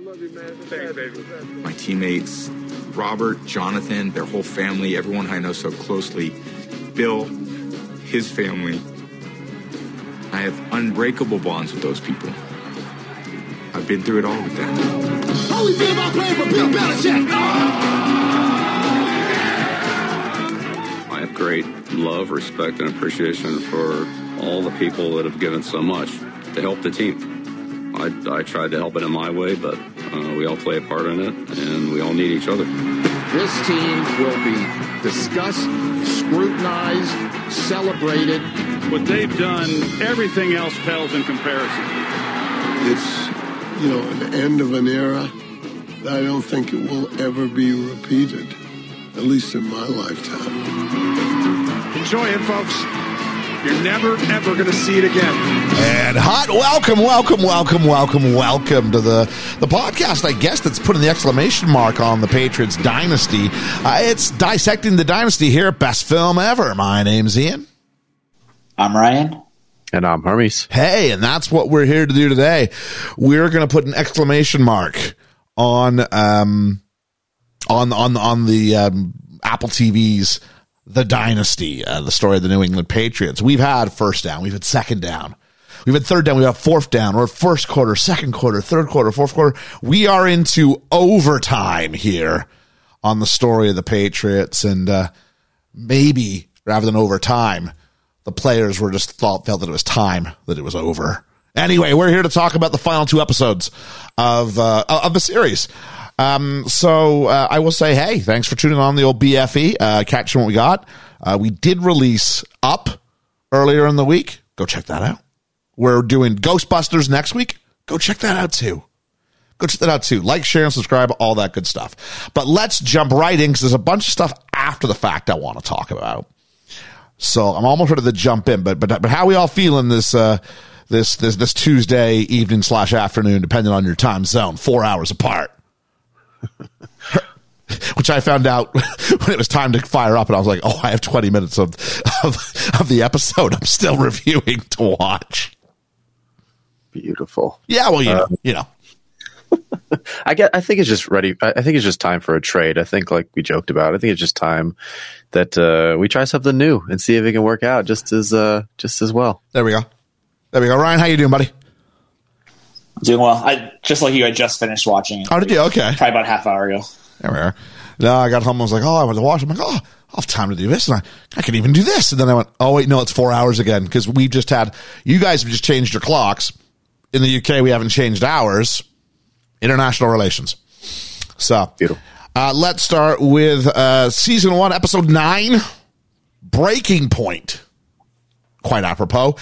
love you, man. Thanks, baby. My teammates, Robert, Jonathan, their whole family, everyone I know so closely, Bill, his family. I have unbreakable bonds with those people. I've been through it all with them. How we feel about playing for Bill Belichick? I have great love, respect, and appreciation for all the people that have given so much to help the team. I tried to help it in my way, but we all play a part in it, and we all need each other. This team will be discussed, scrutinized, celebrated. What they've done, everything else pales in comparison. It's, an end of an era that I don't think it will ever be repeated, at least in my lifetime. Enjoy it, folks. You're never, ever going to see it again. And hot welcome to the podcast, I guess, that's putting the exclamation mark on the Patriots dynasty. It's Dissecting the Dynasty here at Best Film Ever. My name's Ian. I'm Ryan. And I'm Hermes. Hey, and that's what we're here to do today. We're going to put an exclamation mark on the Apple TV's The Dynasty, the story of the New England Patriots. We've had first down. We've had second down. We've had third down. We've had fourth down. We're first quarter, second quarter, third quarter, fourth quarter. We are into overtime here on the story of the Patriots. And maybe rather than overtime, the players were just felt that it was time, that it was over. Anyway, we're here to talk about the final two episodes of the series. So I will say, hey, thanks for tuning on the old BFE, catching what we got. We did release Up earlier in the week. Go check that out. We're doing Ghostbusters next week. Go check that out too. Like, share, and subscribe, all that good stuff. But let's jump right in because there's a bunch of stuff after the fact I want to talk about. So I'm almost ready to jump in, but how we all feeling this Tuesday evening / afternoon, depending on your time zone, 4 hours apart. Which I found out when it was time to fire up, and I was like, oh, I have 20 minutes of the episode I'm still reviewing to watch. Beautiful. Yeah, well, you know. I think it's just ready. I think it's just time for a trade. I think, like we joked about, I think it's just time that we try something new and see if it can work out just as well. There we go. Ryan, how you doing, buddy? Doing well. I just finished watching it. Oh, did you? Okay. Probably about a half hour ago. There we are. No, I got home. I was like, oh, I want to watch. I'm like, oh, I'll have time to do this. And I can even do this. And then I went, oh, wait, no, it's 4 hours again. Because we just had, you guys have just changed your clocks. In the UK, we haven't changed ours. International relations. So, beautiful. Let's start with season 1, episode 9, Breaking Point. Quite apropos.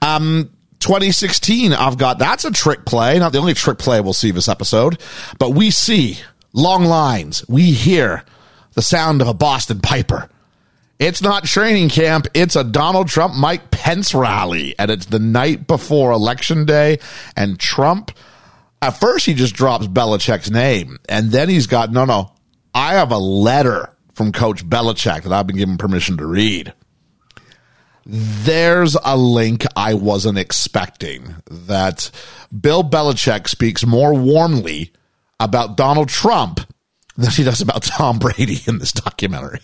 2016, I've got, that's a trick play. Not the only trick play we'll see this episode, but we see long lines. We hear the sound of a Boston Piper. It's not training camp. It's a Donald Trump, Mike Pence rally, and it's the night before Election Day, and Trump, at first he just drops Belichick's name, and then he's got, no, I have a letter from Coach Belichick that I've been given permission to read. There's a link I wasn't expecting, that Bill Belichick speaks more warmly about Donald Trump than he does about Tom Brady in this documentary.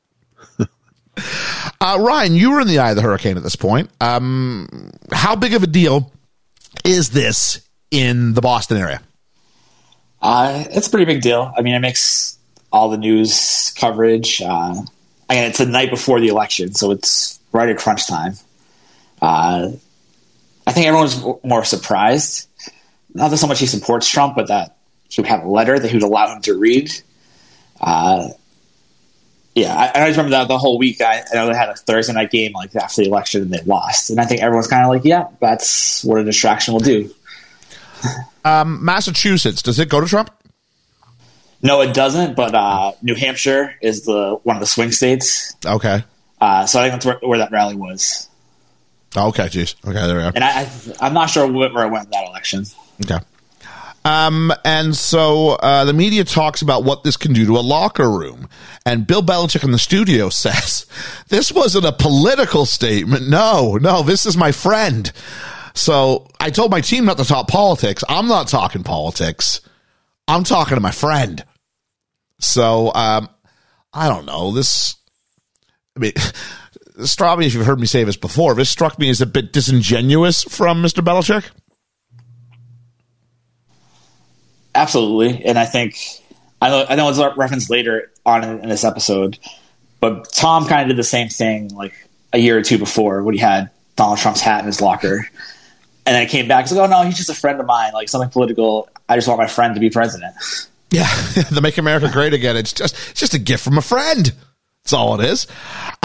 Ryan, you were in the eye of the hurricane at this point. How big of a deal is this in the Boston area? It's a pretty big deal. I mean, it makes all the news coverage. It's the night before the election, so it's right at crunch time. I think everyone's more surprised. Not that so much he supports Trump, but that he would have a letter that he would allow him to read. I always remember that the whole week. I know they had a Thursday night game like after the election and they lost. And I think everyone's kind of like, yeah, that's what a distraction will do. Massachusetts, does it go to Trump? No, it doesn't. But New Hampshire is one of the swing states. Okay. So I think that's where that rally was. Okay, geez. Okay, there we are. And I'm not sure where it went in that election. Okay. And so the media talks about what this can do to a locker room. And Bill Belichick in the studio says, this wasn't a political statement. No, this is my friend. So I told my team not to talk politics. I'm not talking politics. I'm talking to my friend. So, I don't know. Straubing, if you've heard me say this before, this struck me as a bit disingenuous from Mr. Belichick. Absolutely. And I think, I know it's referenced later on in this episode, but Tom kind of did the same thing like a year or two before when he had Donald Trump's hat in his locker. And then it came back. He's like, oh, no, he's just a friend of mine, like something political. I just want my friend to be president. Yeah, the Make America Great Again. It's just a gift from a friend. That's all it is.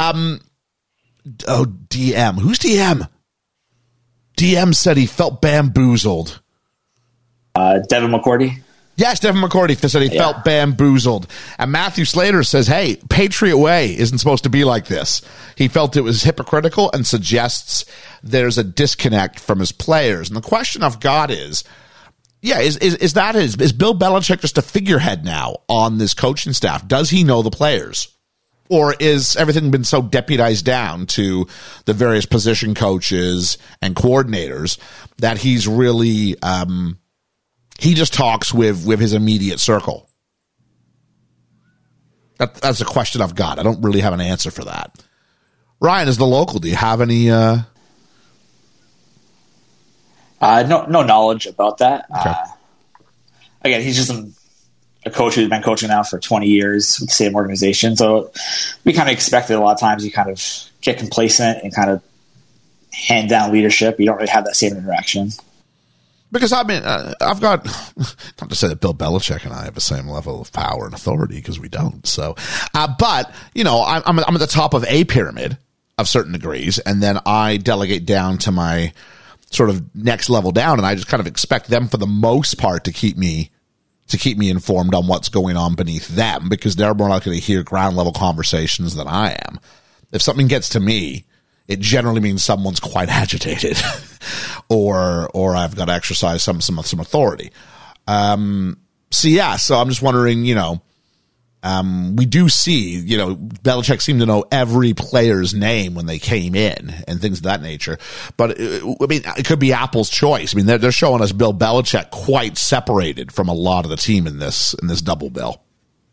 DM. Who's DM? DM said he felt bamboozled. Devin McCourty. Yes, Devin McCourty said he felt bamboozled. And Matthew Slater says, hey, Patriot Way isn't supposed to be like this. He felt it was hypocritical and suggests there's a disconnect from his players. And the question I've got is, is Bill Belichick just a figurehead now on this coaching staff? Does he know the players? Or is everything been so deputized down to the various position coaches and coordinators that he's really he just talks with his immediate circle? That's a question I've got. I don't really have an answer for that. Ryan, as the local, do you have any? No knowledge about that. Okay. Again, he's just a coach who's been coaching now for 20 years with the same organization. So we kind of expect that a lot of times you kind of get complacent and kind of hand down leadership. You don't really have that same interaction. Because, I mean, I've got, not to say that Bill Belichick and I have the same level of power and authority, because we don't. So, but, you know, I'm at the top of a pyramid of certain degrees, and then I delegate down to my sort of next level down, and I just kind of expect them, for the most part, to keep me informed on what's going on beneath them, because they're more likely to hear ground level conversations than I am. If something gets to me, it generally means someone's quite agitated, or I've got to exercise some authority. So I'm just wondering, you know, we do see, you know, Belichick seemed to know every player's name when they came in and things of that nature. But I mean, it could be Apple's choice. I mean, they're showing us Bill Belichick quite separated from a lot of the team in this double bill.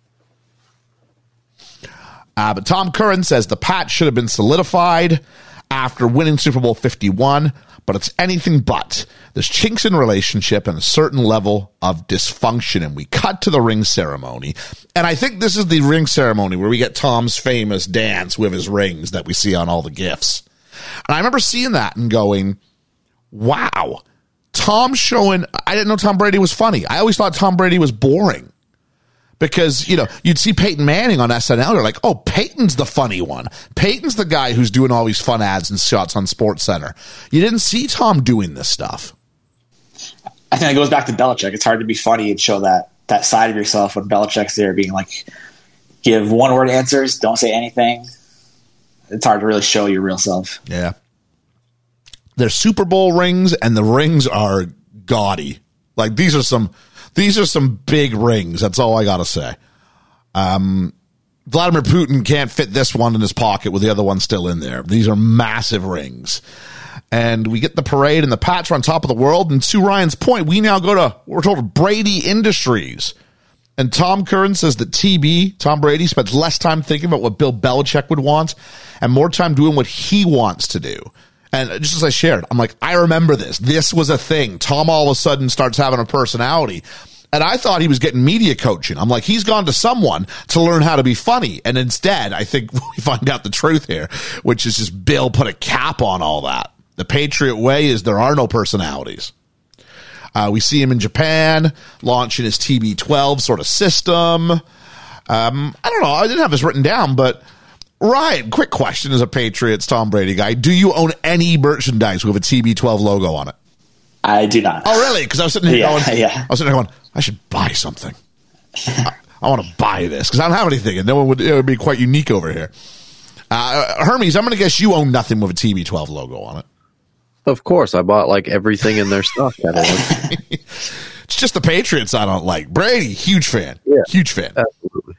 But Tom Curran says the Pats should have been solidified after winning Super Bowl 51, but it's anything but. There's chinks in relationship and a certain level of dysfunction, and we cut to the ring ceremony. And I think this is the ring ceremony where we get Tom's famous dance with his rings that we see on all the GIFs. And I remember seeing that and going, wow, Tom's showing, I didn't know Tom Brady was funny. I always thought Tom Brady was boring. Because, you know, you'd see Peyton Manning on SNL. You're like, oh, Peyton's the funny one. Peyton's the guy who's doing all these fun ads and shots on SportsCenter. You didn't see Tom doing this stuff. I think it goes back to Belichick. It's hard to be funny and show that side of yourself when Belichick's there being like, give one-word answers, don't say anything. It's hard to really show your real self. Yeah. There's Super Bowl rings, and the rings are gaudy. Like, these are some big rings. That's all I got to say. Vladimir Putin can't fit this one in his pocket with the other one still in there. These are massive rings. And we get the parade, and the Pats are on top of the world. And to Ryan's point, we're told Brady Industries. And Tom Curran says that Tom Brady, spends less time thinking about what Bill Belichick would want and more time doing what he wants to do. And just as I shared, I'm like, I remember this. This was a thing. Tom all of a sudden starts having a personality. And I thought he was getting media coaching. I'm like, he's gone to someone to learn how to be funny. And instead, I think we find out the truth here, which is just Bill put a cap on all that. The Patriot Way is there are no personalities. We see him in Japan launching his TB12 sort of system. I don't know. I didn't have this written down, but Ryan, quick question as a Patriots Tom Brady guy. Do you own any merchandise with a TB12 logo on it? I do not. Oh, really? Because I was sitting here going, I should buy something. I want to buy this because I don't have anything, and it would be quite unique over here. Hermes, I'm going to guess you own nothing with a TB12 logo on it. Of course, I bought like everything in their stock. It's just the Patriots I don't like. Brady, huge fan. Yeah, huge fan. Absolutely.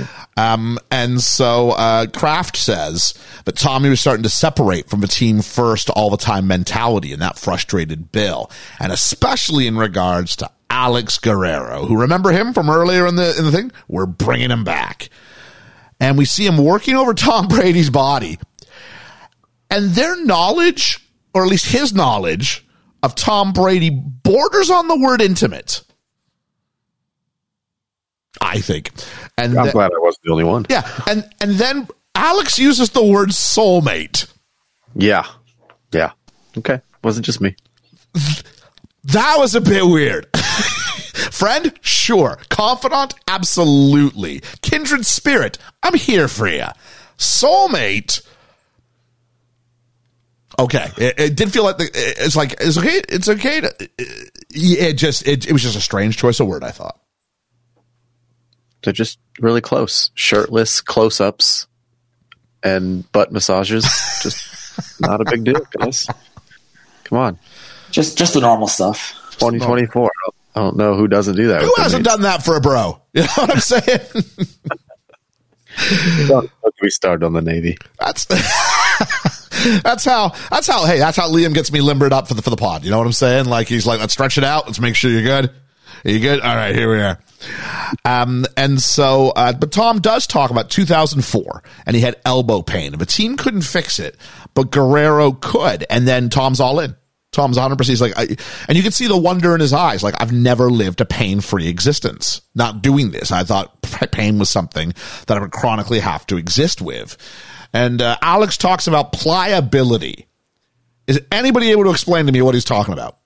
And so Kraft says that Tommy was starting to separate from the team first all the time mentality, and that frustrated Bill, and especially in regards to Alex Guerrero, who, remember him from earlier in the thing? We're bringing him back. And we see him working over Tom Brady's body. And their knowledge, or at least his knowledge, of Tom Brady borders on the word intimate, I think. And I'm glad I wasn't the only one. Yeah. And then Alex uses the word soulmate. Yeah. Okay. Wasn't just me. That was a bit weird. Friend? Sure. Confidant? Absolutely. Kindred spirit? I'm here for you. Soulmate? Okay. It did feel like it's okay. It's okay to, it was just a strange choice of word, I thought. They're just really close. Shirtless close-ups and butt massages. Just not a big deal, guys. Come on. Just the normal stuff. 2024. I don't know who doesn't do that. Who hasn't done that for a bro? You know what I'm saying? Don't get me started on the Navy. That's how Liam gets me limbered up for the pod. You know what I'm saying? Like, he's like, let's stretch it out. Let's make sure you're good. Are you good? All right, here we are. And so, but Tom does talk about 2004, and he had elbow pain. The team couldn't fix it, but Guerrero could. And then Tom's all in. Tom's 100%. He's like, and you can see the wonder in his eyes. Like, I've never lived a pain-free existence. Not doing this. I thought pain was something that I would chronically have to exist with. And Alex talks about pliability. Is anybody able to explain to me what he's talking about?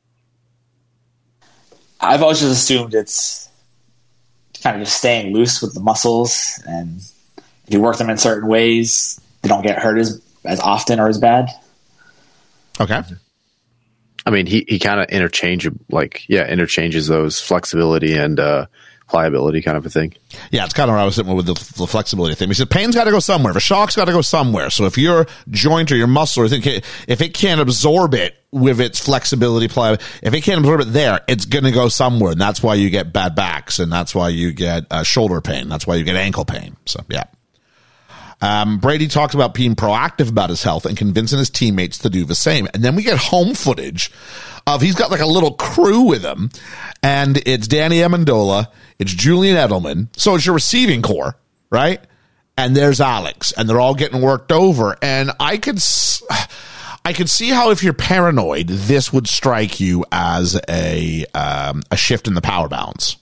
I've always just assumed it's kind of just staying loose with the muscles, and if you work them in certain ways, they don't get hurt as often or as bad. Okay. I mean, he kind of interchanges those flexibility and pliability kind of a thing. Yeah, it's kind of what I was sitting with the flexibility thing. He said pain's got to go somewhere. If a shock's got to go somewhere. So if your joint or your muscle, if it can't absorb it with its flexibility, if it can't absorb it there, it's going to go somewhere. And that's why you get bad backs, and that's why you get shoulder pain. That's why you get ankle pain. So, yeah. Brady talks about being proactive about his health and convincing his teammates to do the same. And then we get home footage of, he's got like a little crew with him, and it's Danny Amendola, it's Julian Edelman. So it's your receiving core, right? And there's Alex, and they're all getting worked over. And I could see how, if you're paranoid, this would strike you as a shift in the power balance.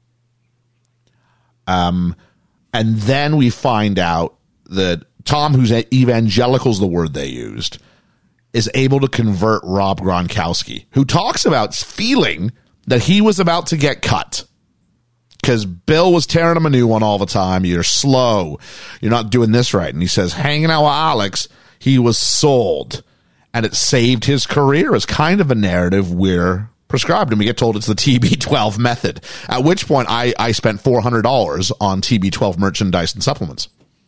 And then we find out that Tom, who's evangelical is the word they used, is able to convert Rob Gronkowski, who talks about feeling that he was about to get cut because Bill was tearing him a new one all the time. You're slow. You're not doing this right. And he says, hanging out with Alex, he was sold. And it saved his career as kind of a narrative we're prescribed. And we get told it's the TB12 method, at which point I spent $400 on TB12 merchandise and supplements.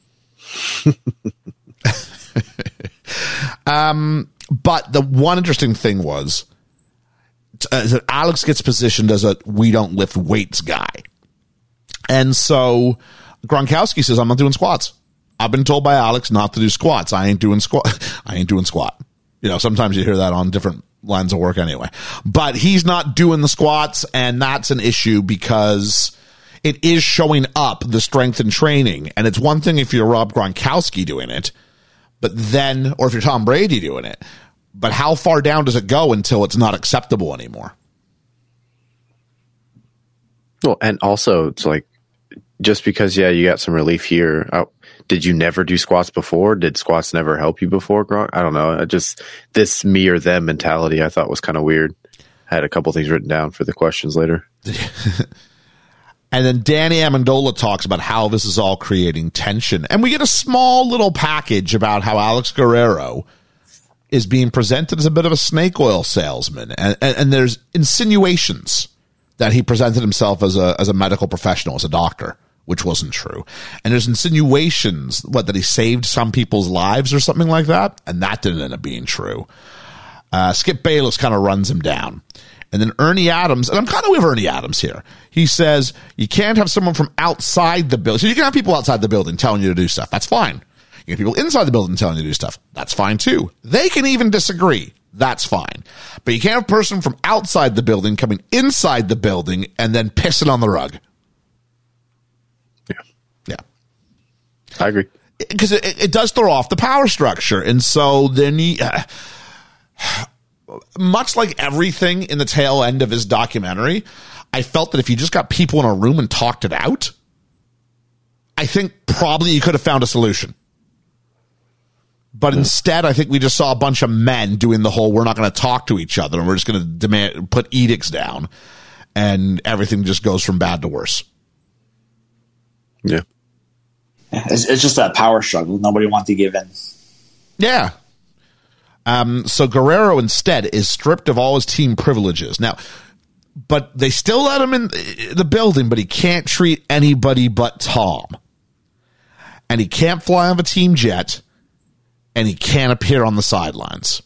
But the one interesting thing was that Alex gets positioned as a we don't lift weights guy. And so Gronkowski says, I'm not doing squats. I've been told by Alex not to do squats. I ain't doing squat. You know, sometimes you hear that on different lines of work anyway. But he's not doing the squats, and that's an issue because it is showing up the strength and training. And it's one thing if you're Rob Gronkowski doing it, but then, or if you're Tom Brady doing it, but how far down does it go until it's not acceptable anymore? Well, and also it's like, just because, you got some relief here. Did you never do squats before? Did squats never help you before, Gronk? I don't know. This me or them mentality I thought was kind of weird. I had a couple things written down for the questions later. And then Danny Amendola talks about how this is all creating tension. And we get a small little package about how Alex Guerrero is being presented as a bit of a snake oil salesman. And there's insinuations that he presented himself as a medical professional, as a doctor, which wasn't true. And there's insinuations, that he saved some people's lives or something like that. And that didn't end up being true. Skip Bayless kind of runs him down. And then Ernie Adams, and I'm kind of with Ernie Adams here. He says, you can't have someone from outside the building. So you can have people outside the building telling you to do stuff. That's fine. You can have people inside the building telling you to do stuff. That's fine too. They can even disagree. That's fine. But you can't have a person from outside the building coming inside the building and then pissing on the rug. Yeah. I agree. Because it does throw off the power structure. And so then much like everything in the tail end of his documentary, I felt that if you just got people in a room and talked it out, I think probably you could have found a solution. But instead, I think we just saw a bunch of men doing the whole, we're not going to talk to each other and we're just going to put edicts down, and everything just goes from bad to worse. Yeah. It's just that power struggle. Nobody wants to give in. Yeah. So Guerrero instead is stripped of all his team privileges. Now, but they still let him in the building, but he can't treat anybody but Tom. And he can't fly on a team jet, and he can't appear on the sidelines.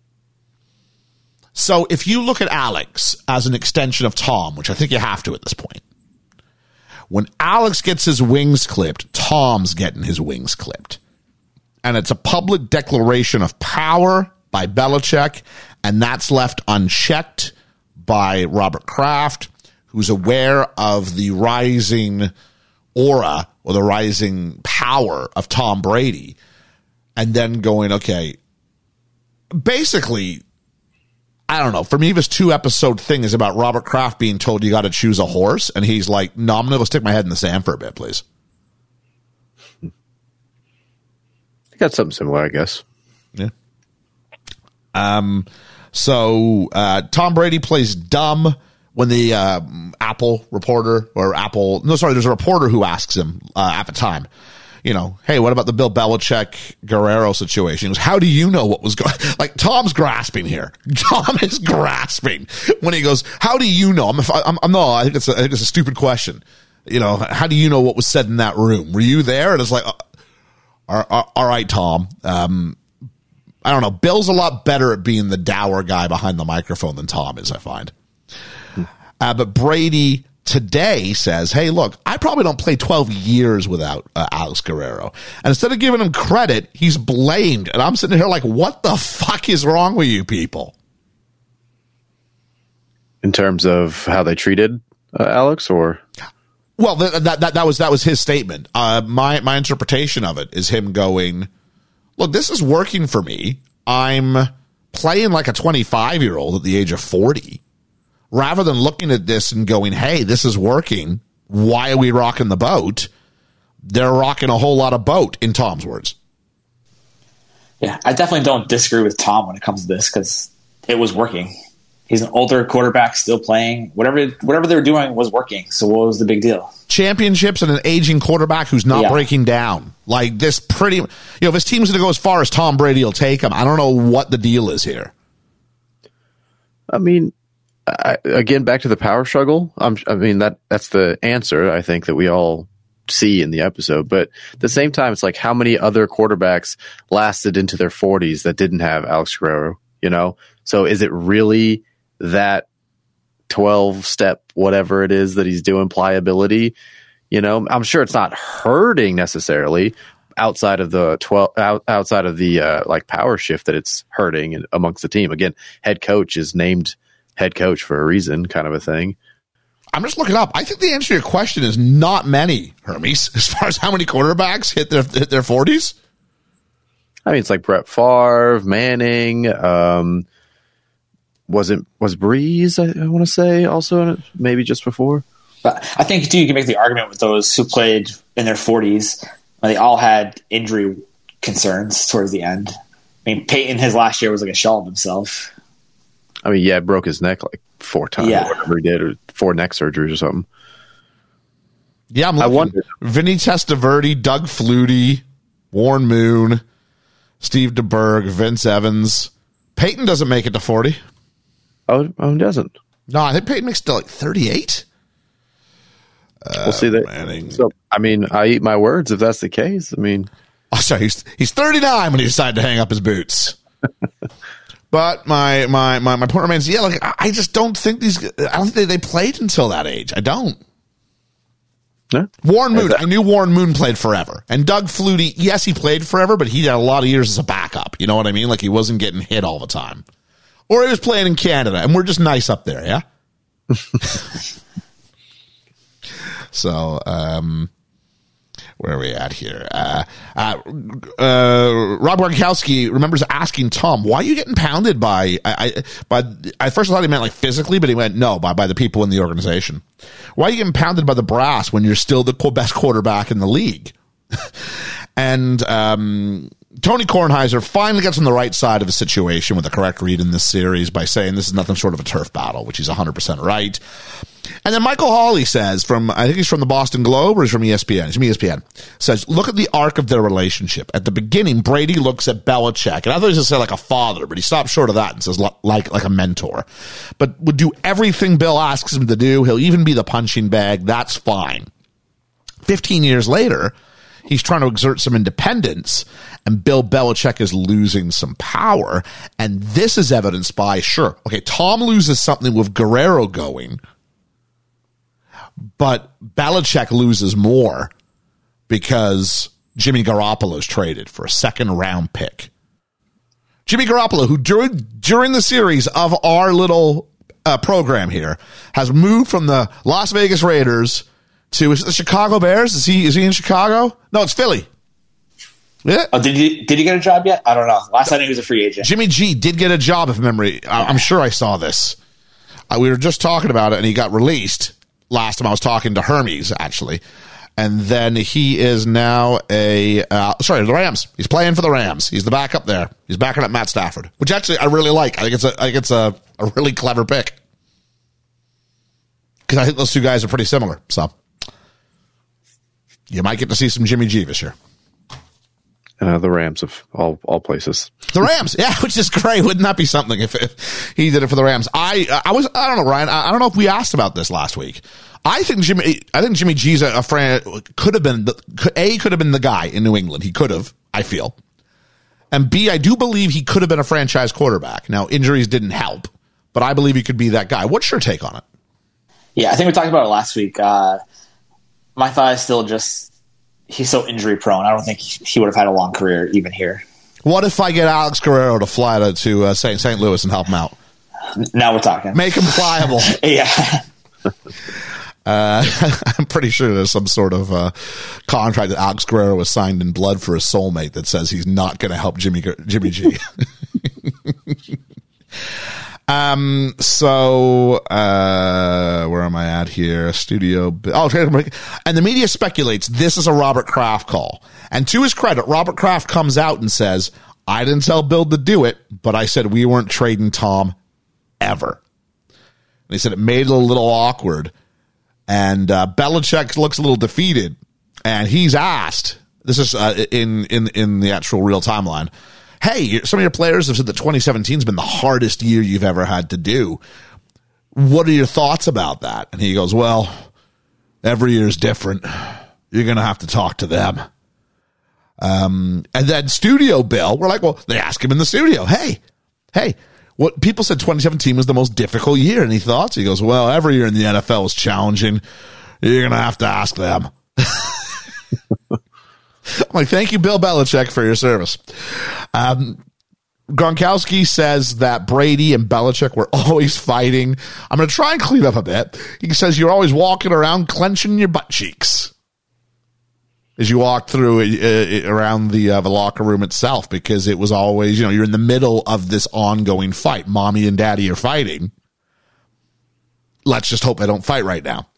So if you look at Alex as an extension of Tom, which I think you have to at this point, when Alex gets his wings clipped, Tom's getting his wings clipped. And it's a public declaration of power by Belichick, and that's left unchecked by Robert Kraft, who's aware of the rising aura or the rising power of Tom Brady, and then going, okay, basically, I don't know. For me, this 2-episode thing is about Robert Kraft being told you got to choose a horse, and he's like, no, I'm going to go stick my head in the sand for a bit, please. I got something similar, I guess. Yeah. So Tom Brady plays dumb when the Apple reporter there's a reporter who asks him at the time, hey, what about the Bill Belichick Guerrero situation? He goes, how do you know what was going on? Like, Tom's grasping here. Tom is grasping when he goes, how do you know? I think it's a stupid question. How do you know what was said in that room? Were you there? And it's like, all right, Tom. I don't know. Bill's a lot better at being the dour guy behind the microphone than Tom is, I find. But Brady today says, hey, look, I probably don't play 12 years without Alex Guerrero. And instead of giving him credit, he's blamed. And I'm sitting here like, what the fuck is wrong with you people? In terms of how they treated Alex, or? Well, that was his statement. My interpretation of it is him going, look, this is working for me. I'm playing like a 25-year-old at the age of 40. Rather than looking at this and going, hey, this is working, why are we rocking the boat? They're rocking a whole lot of boat, in Tom's words. Yeah, I definitely don't disagree with Tom when it comes to this, because it was working. He's an older quarterback still playing. Whatever they were doing was working. So what was the big deal? Championships and an aging quarterback who's not breaking down. Like this if his team's going to go as far as Tom Brady will take him, I don't know what the deal is here. I mean, again, back to the power struggle. That's the answer, I think, that we all see in the episode. But at the same time, it's like, how many other quarterbacks lasted into their 40s that didn't have Alex Guerrero, So is it really that 12-step whatever it is that he's doing, pliability? I'm sure it's not hurting necessarily outside of the power shift that it's hurting amongst the team. Again, head coach is named head coach for a reason, kind of a thing. I'm just looking up. I think the answer to your question is not many, Hermes, as far as how many quarterbacks hit their 40s. I mean, it's like Brett Favre, Manning, was Breeze, I want to say, also maybe just before. But I think, too, you can make the argument with those who played in their 40s. They all had injury concerns towards the end. I mean, Peyton, his last year was like a shell of himself. I mean, yeah, broke his neck like 4 times, or whatever he did, or 4 neck surgeries or something. Yeah, I wonder. Vinny Testaverde, Doug Flutie, Warren Moon, Steve DeBerg, Vince Evans. Peyton doesn't make it to 40. Oh, he doesn't. No, I think Peyton makes it to like 38. We'll see that. So, I mean, I eat my words if that's the case. I mean, sorry, he's 39 when he decided to hang up his boots. But my point remains, I just don't think I don't think they played until that age. I don't. Yeah. Warren Moon, I knew Warren Moon played forever. And Doug Flutie, yes, he played forever, but he had a lot of years as a backup. You know what I mean? Like, he wasn't getting hit all the time. Or he was playing in Canada, and we're just nice up there, yeah? So, where are we at here? Rob Gronkowski remembers asking Tom, why are you getting pounded by at first I thought he meant like physically, but he went, no, by the people in the organization. Why are you getting pounded by the brass when you're still the best quarterback in the league? And Tony Kornheiser finally gets on the right side of the situation with the correct read in this series by saying this is nothing short of a turf battle, which he's 100% right. And then Michael Hawley says, I think he's from the Boston Globe or he's from ESPN. He's from ESPN. Says, look at the arc of their relationship. At the beginning, Brady looks at Belichick, and I thought he was going to say like a father, but he stopped short of that and says like a mentor. But would do everything Bill asks him to do. He'll even be the punching bag. That's fine. 15 years later, he's trying to exert some independence, and Bill Belichick is losing some power. And this is evidenced by, Tom loses something with Guerrero going, but Belichick loses more because Jimmy Garoppolo is traded for a second-round pick. Jimmy Garoppolo, who during the series of our little program here, has moved from the Las Vegas Raiders to the Chicago Bears. Is he in Chicago? No, it's Philly. Yeah. Oh, did he get a job yet? I don't know. Last I knew he was a free agent. Jimmy G did get a job, if memory. I'm sure I saw this. We were just talking about it, and he got released last time I was talking to Hermes, actually. And then he is now the Rams. He's playing for the Rams. He's the backup there. He's backing up Matt Stafford, which actually I really like. I think it's a really clever pick because I think those two guys are pretty similar. So you might get to see some Jimmy G this year. The Rams of all places. The Rams, yeah, which is great. Wouldn't that be something if he did it for the Rams? I don't know, Ryan. I don't know if we asked about this last week. I think Jimmy G's a friend. Could have been the guy in New England. He could have. I feel. And B, I do believe he could have been a franchise quarterback. Now injuries didn't help, but I believe he could be that guy. What's your take on it? Yeah, I think we talked about it last week. My thought is still just he's so injury prone. I don't think he would have had a long career even here. What if I get Alex Guerrero to fly to St. Louis and help him out? Now we're talking. Make him pliable. Yeah. I'm pretty sure there's some sort of contract that Alex Guerrero was signed in blood for his soulmate that says he's not going to help Jimmy G. So where am I at here? Studio. And the media speculates this is a Robert Kraft call. And to his credit, Robert Kraft comes out and says, I didn't tell Bill to do it, but I said we weren't trading Tom ever. And he said it made it a little awkward. And Belichick looks a little defeated. And he's asked, this is in the actual real timeline, hey, some of your players have said that 2017 has been the hardest year you've ever had to do. What are your thoughts about that? And he goes, well, every year is different. You're going to have to talk to them. And then Studio Bill, we're like, well, they ask him in the studio, hey, what people said 2017 was the most difficult year. Any thoughts? He goes, well, every year in the NFL is challenging. You're going to have to ask them. I'm like, thank you, Bill Belichick, for your service. Gronkowski says that Brady and Belichick were always fighting. I'm going to try and clean up a bit. He says you're always walking around clenching your butt cheeks as you walk through around the locker room itself, because it was always, you're in the middle of this ongoing fight. Mommy and daddy are fighting. Let's just hope they don't fight right now.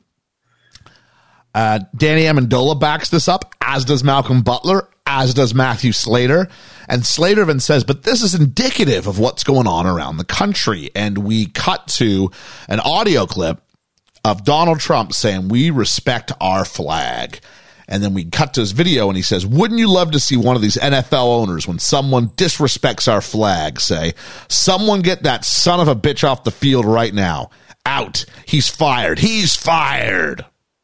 Danny Amendola backs this up, as does Malcolm Butler, as does Matthew Slater. And Slater then says, but this is indicative of what's going on around the country. And we cut to an audio clip of Donald Trump saying, we respect our flag. And then we cut to his video and he says, wouldn't you love to see one of these NFL owners, when someone disrespects our flag, say, someone get that son of a bitch off the field right now. Out. He's fired. He's fired.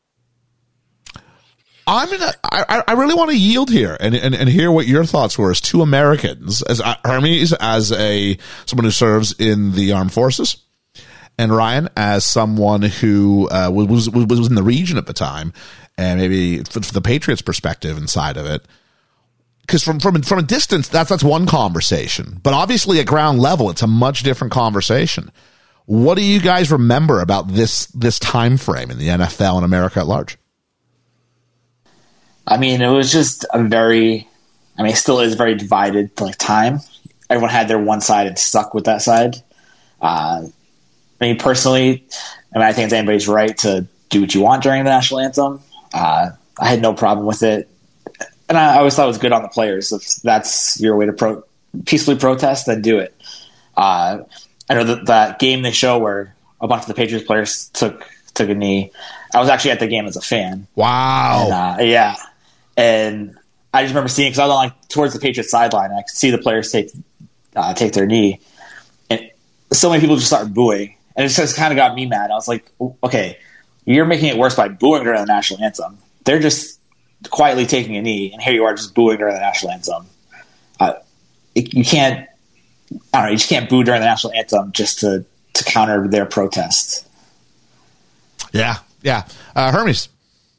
I really want to yield here and hear what your thoughts were as two Americans, as Hermes, as someone who serves in the armed forces, and Ryan as someone who was in the region at the time, and maybe for the Patriots' perspective inside of it. because from a distance, that's one conversation. But obviously at ground level, it's a much different conversation. What do you guys remember about this time frame in the NFL and America at large? I mean, it was just it still is very divided, like, time. Everyone had their one side and stuck with that side. Personally, I think it's anybody's right to do what you want during the national anthem. I had no problem with it. And I always thought it was good on the players. If that's your way to peacefully protest, then do it. I know that game they show where a bunch of the Patriots players took a knee. I was actually at the game as a fan. Wow. And, yeah. And I just remember seeing, because I was towards the Patriots sideline, and I could see the players take their knee. And so many people just started booing. And it just kind of got me mad. I was like, okay, you're making it worse by booing during the national anthem. They're just quietly taking a knee, and here you are just booing during the national anthem. You can't, you just can't boo during the national anthem just to counter their protest. Yeah. Hermes.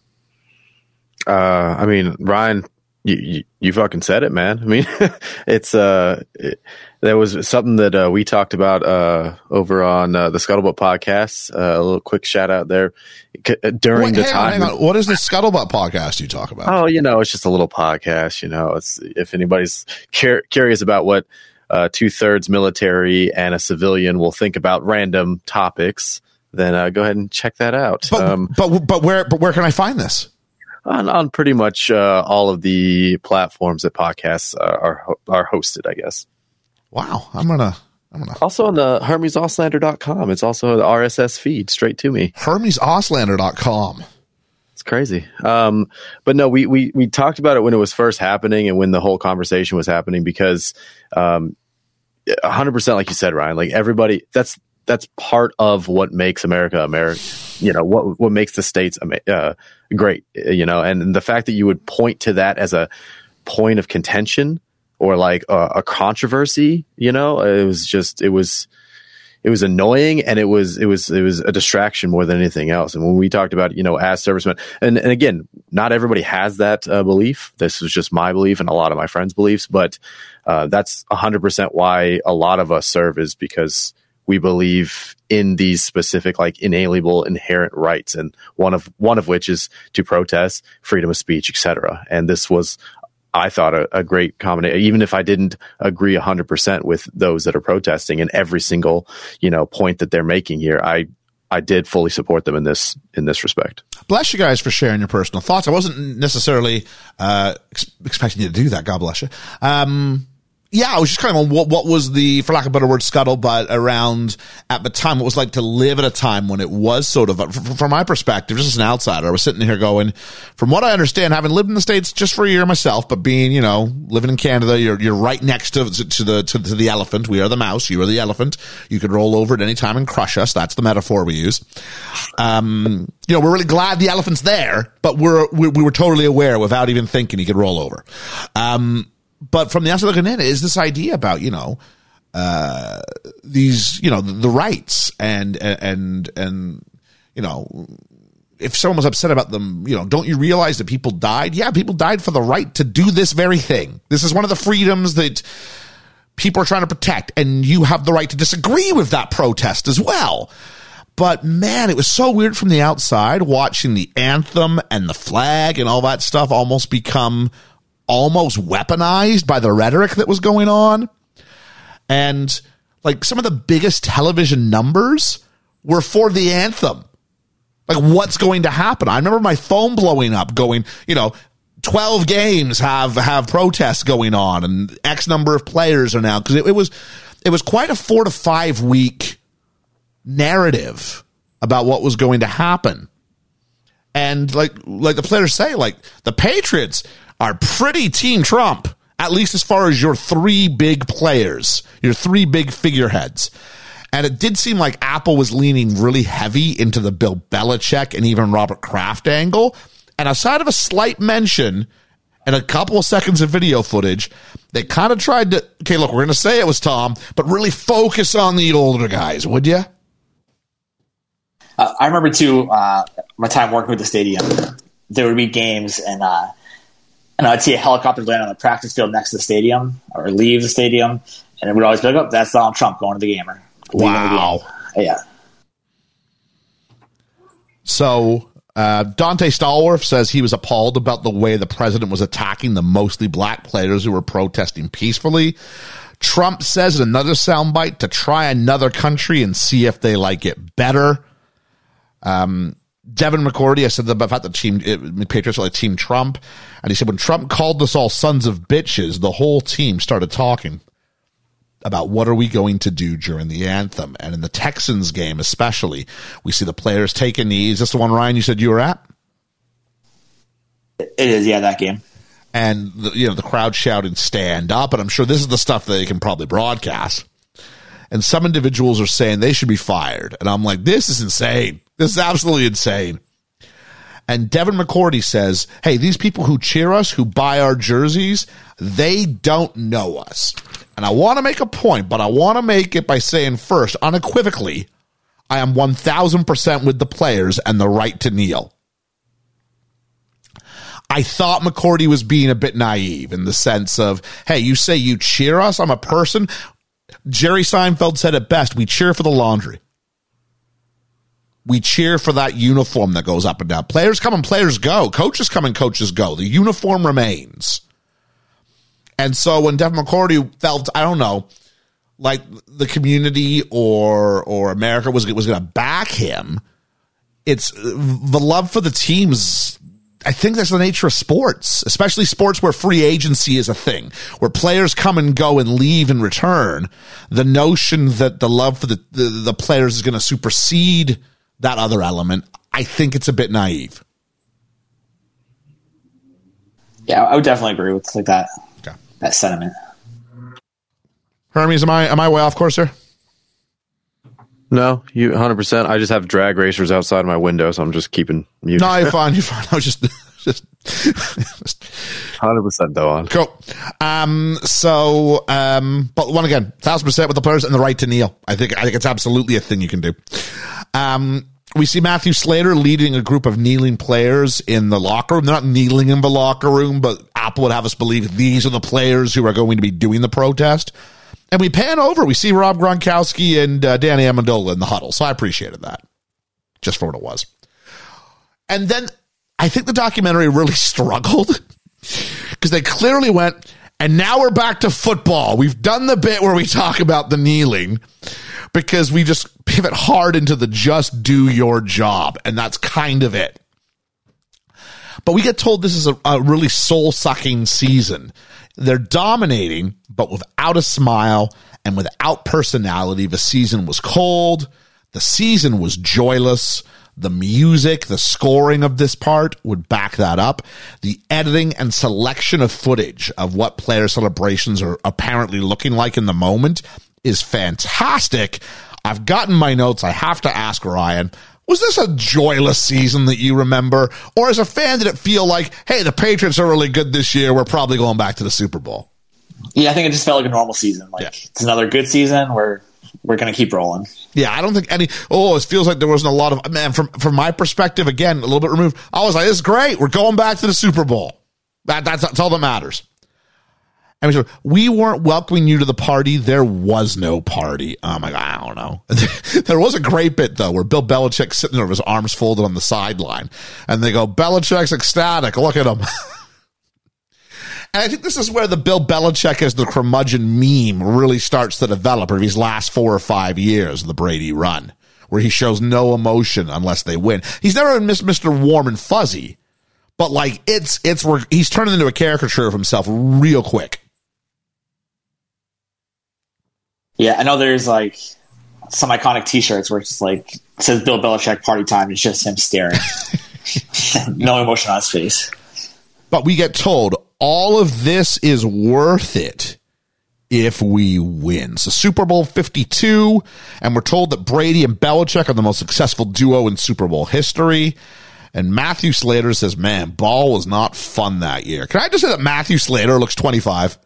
Ryan, you fucking said it, man. I mean, it's there was something that we talked about over on the Scuttlebutt podcast. A little quick shout out there during the time. Hang on. What is the Scuttlebutt podcast you talk about? Oh, it's just a little podcast. It's if anybody's curious about what 2/3 military and a civilian will think about random topics, then go ahead and check that out. But where can I find this? On pretty much all of the platforms that podcasts are hosted, I guess. Wow. I'm gonna also on the HermesAuslander.com. It's also the RSS feed straight to me. HermesAuslander.com. It's crazy. But no, we talked about it when it was first happening and when the whole conversation was happening, because 100%, like you said, Ryan, like everybody, that's part of what makes America America. What makes the states great, and the fact that you would point to that as a point of contention or like a controversy, it was annoying, and it was a distraction more than anything else. And when we talked about, as servicemen, and again, not everybody has that belief. This was just my belief and a lot of my friends' beliefs, but that's 100% why a lot of us serve, is because we believe in these specific, like, inalienable inherent rights, and one of which is to protest, freedom of speech, etc. And this was, I thought, a great combination. Even if I didn't agree 100% with those that are protesting and every single point that they're making here, I did fully support them in this respect. Bless you guys for sharing your personal thoughts. I wasn't necessarily expecting you to do that. God bless you. Yeah, I was just kind of on what was the, for lack of a better word, scuttlebutt around at the time. What it was like to live at a time when it was sort of, from my perspective, just as an outsider, I was sitting here going, from what I understand, having lived in the States just for a year myself, but being, living in Canada, you're right next to the elephant. We are the mouse. You are the elephant. You could roll over at any time and crush us. That's the metaphor we use. We're really glad the elephant's there, but we were totally aware without even thinking he could roll over. But from the outside looking in is this idea about, these, the rights and if someone was upset about them, don't you realize that people died? Yeah, people died for the right to do this very thing. This is one of the freedoms that people are trying to protect, and you have the right to disagree with that protest as well. But man, it was so weird from the outside watching the anthem and the flag and all that stuff almost become almost weaponized by the rhetoric that was going on. And like some of the biggest television numbers were for the anthem. Like, what's going to happen? I remember my phone blowing up going, 12 games have protests going on and X number of players are now, because it was quite a 4 to 5 week narrative about what was going to happen. And like the players say, like, the Patriots are pretty Team Trump, at least as far as your 3 big players, your 3 big figureheads. And it did seem like Apple was leaning really heavy into the Bill Belichick and even Robert Kraft angle. And outside of a slight mention and a couple of seconds of video footage, they kind of tried to, okay, look, we're going to say it was Tom, but really focus on the older guys, would you? I remember, too, my time working with the stadium, there would be games, and And I'd see a helicopter land on the practice field next to the stadium or leave the stadium, and it would always be like, oh, that's Donald Trump going to the game. Wow. Yeah. So Dante Stallworth says he was appalled about the way the president was attacking the mostly black players who were protesting peacefully. Trump says in another soundbite to try another country and see if they like it better. Devin McCourty, I said about the team, Patriots like Team Trump. And he said, when Trump called us all sons of bitches, the whole team started talking about what are we going to do during the anthem. And in the Texans game especially, we see the players taking knees. Is this the one, Ryan, you said you were at? It is, yeah, that game. And the crowd shouted stand up, and I'm sure this is the stuff that they can probably broadcast. And some individuals are saying they should be fired. And I'm like, this is insane. This is absolutely insane. And Devin McCourty says, hey, these people who cheer us, who buy our jerseys, they don't know us. And I want to make a point, but I want to make it by saying first, unequivocally, I am 1,000% with the players and the right to kneel. I thought McCourty was being a bit naive in the sense of, hey, you say you cheer us? I'm a person. Jerry Seinfeld said it best. We cheer for the laundry. We cheer for that uniform that goes up and down. Players come and players go. Coaches come and coaches go. The uniform remains. And so when Devin McCourty felt, I don't know, like the community or America was going to back him, it's the love for the teams. I think that's the nature of sports, especially sports where free agency is a thing, where players come and go and leave in return. The notion that the love for the players is going to supersede that other element, I think it's a bit naive. Yeah, I would definitely agree with like that. Okay. That sentiment. Hermes, am I way off course here? No, you 100%. I just have drag racers outside my window, so I'm just keeping muted. No, you're fine. You're fine. I was just 100% though on. Cool. But one again, 1,000% with the players and the right to kneel. I think it's absolutely a thing you can do. We see Matthew Slater leading a group of kneeling players in the locker room. They're not kneeling in the locker room, but Apple would have us believe these are the players who are going to be doing the protest. And we pan over. We see Rob Gronkowski and Danny Amendola in the huddle. So I appreciated that just for what it was. And then I think the documentary really struggled because they clearly went, and now we're back to football. We've done the bit where we talk about the kneeling because we just pivot hard into the just do your job. And that's kind of it. But we get told this is a really soul-sucking season. They're dominating, but without a smile and without personality. The season was cold. The season was joyless. The music, the scoring of this part would back that up. The editing and selection of footage of what player celebrations are apparently looking like in the moment is fantastic. I've gotten my notes. I have to ask Ryan, was this a joyless season that you remember? Or as a fan, did it feel like, hey, the Patriots are really good this year. We're probably going back to the Super Bowl. Yeah, I think it just felt like a normal season. It's another good season. We're going to keep rolling. Yeah, I don't think it feels like there wasn't a lot of, man, from my perspective, again, a little bit removed, I was like, this is great. We're going back to the Super Bowl. That's all that matters. And we weren't welcoming you to the party. There was no party. Oh my God, I don't know. There was a great bit though, where Bill Belichick sitting there with his arms folded on the sideline, and they go, Belichick's ecstatic. Look at him. And I think this is where the Bill Belichick as the curmudgeon meme really starts to develop over these last 4 or 5 years of the Brady run, where he shows no emotion unless they win. He's never been Mr. Warm and Fuzzy, but like it's where he's turning into a caricature of himself real quick. Yeah, I know there's like some iconic T-shirts where it's just like it says Bill Belichick party time. It's just him staring, no emotion on his face. But we get told all of this is worth it if we win. So Super Bowl 52, and we're told that Brady and Belichick are the most successful duo in Super Bowl history. And Matthew Slater says, man, ball was not fun that year. Can I just say that Matthew Slater looks 25?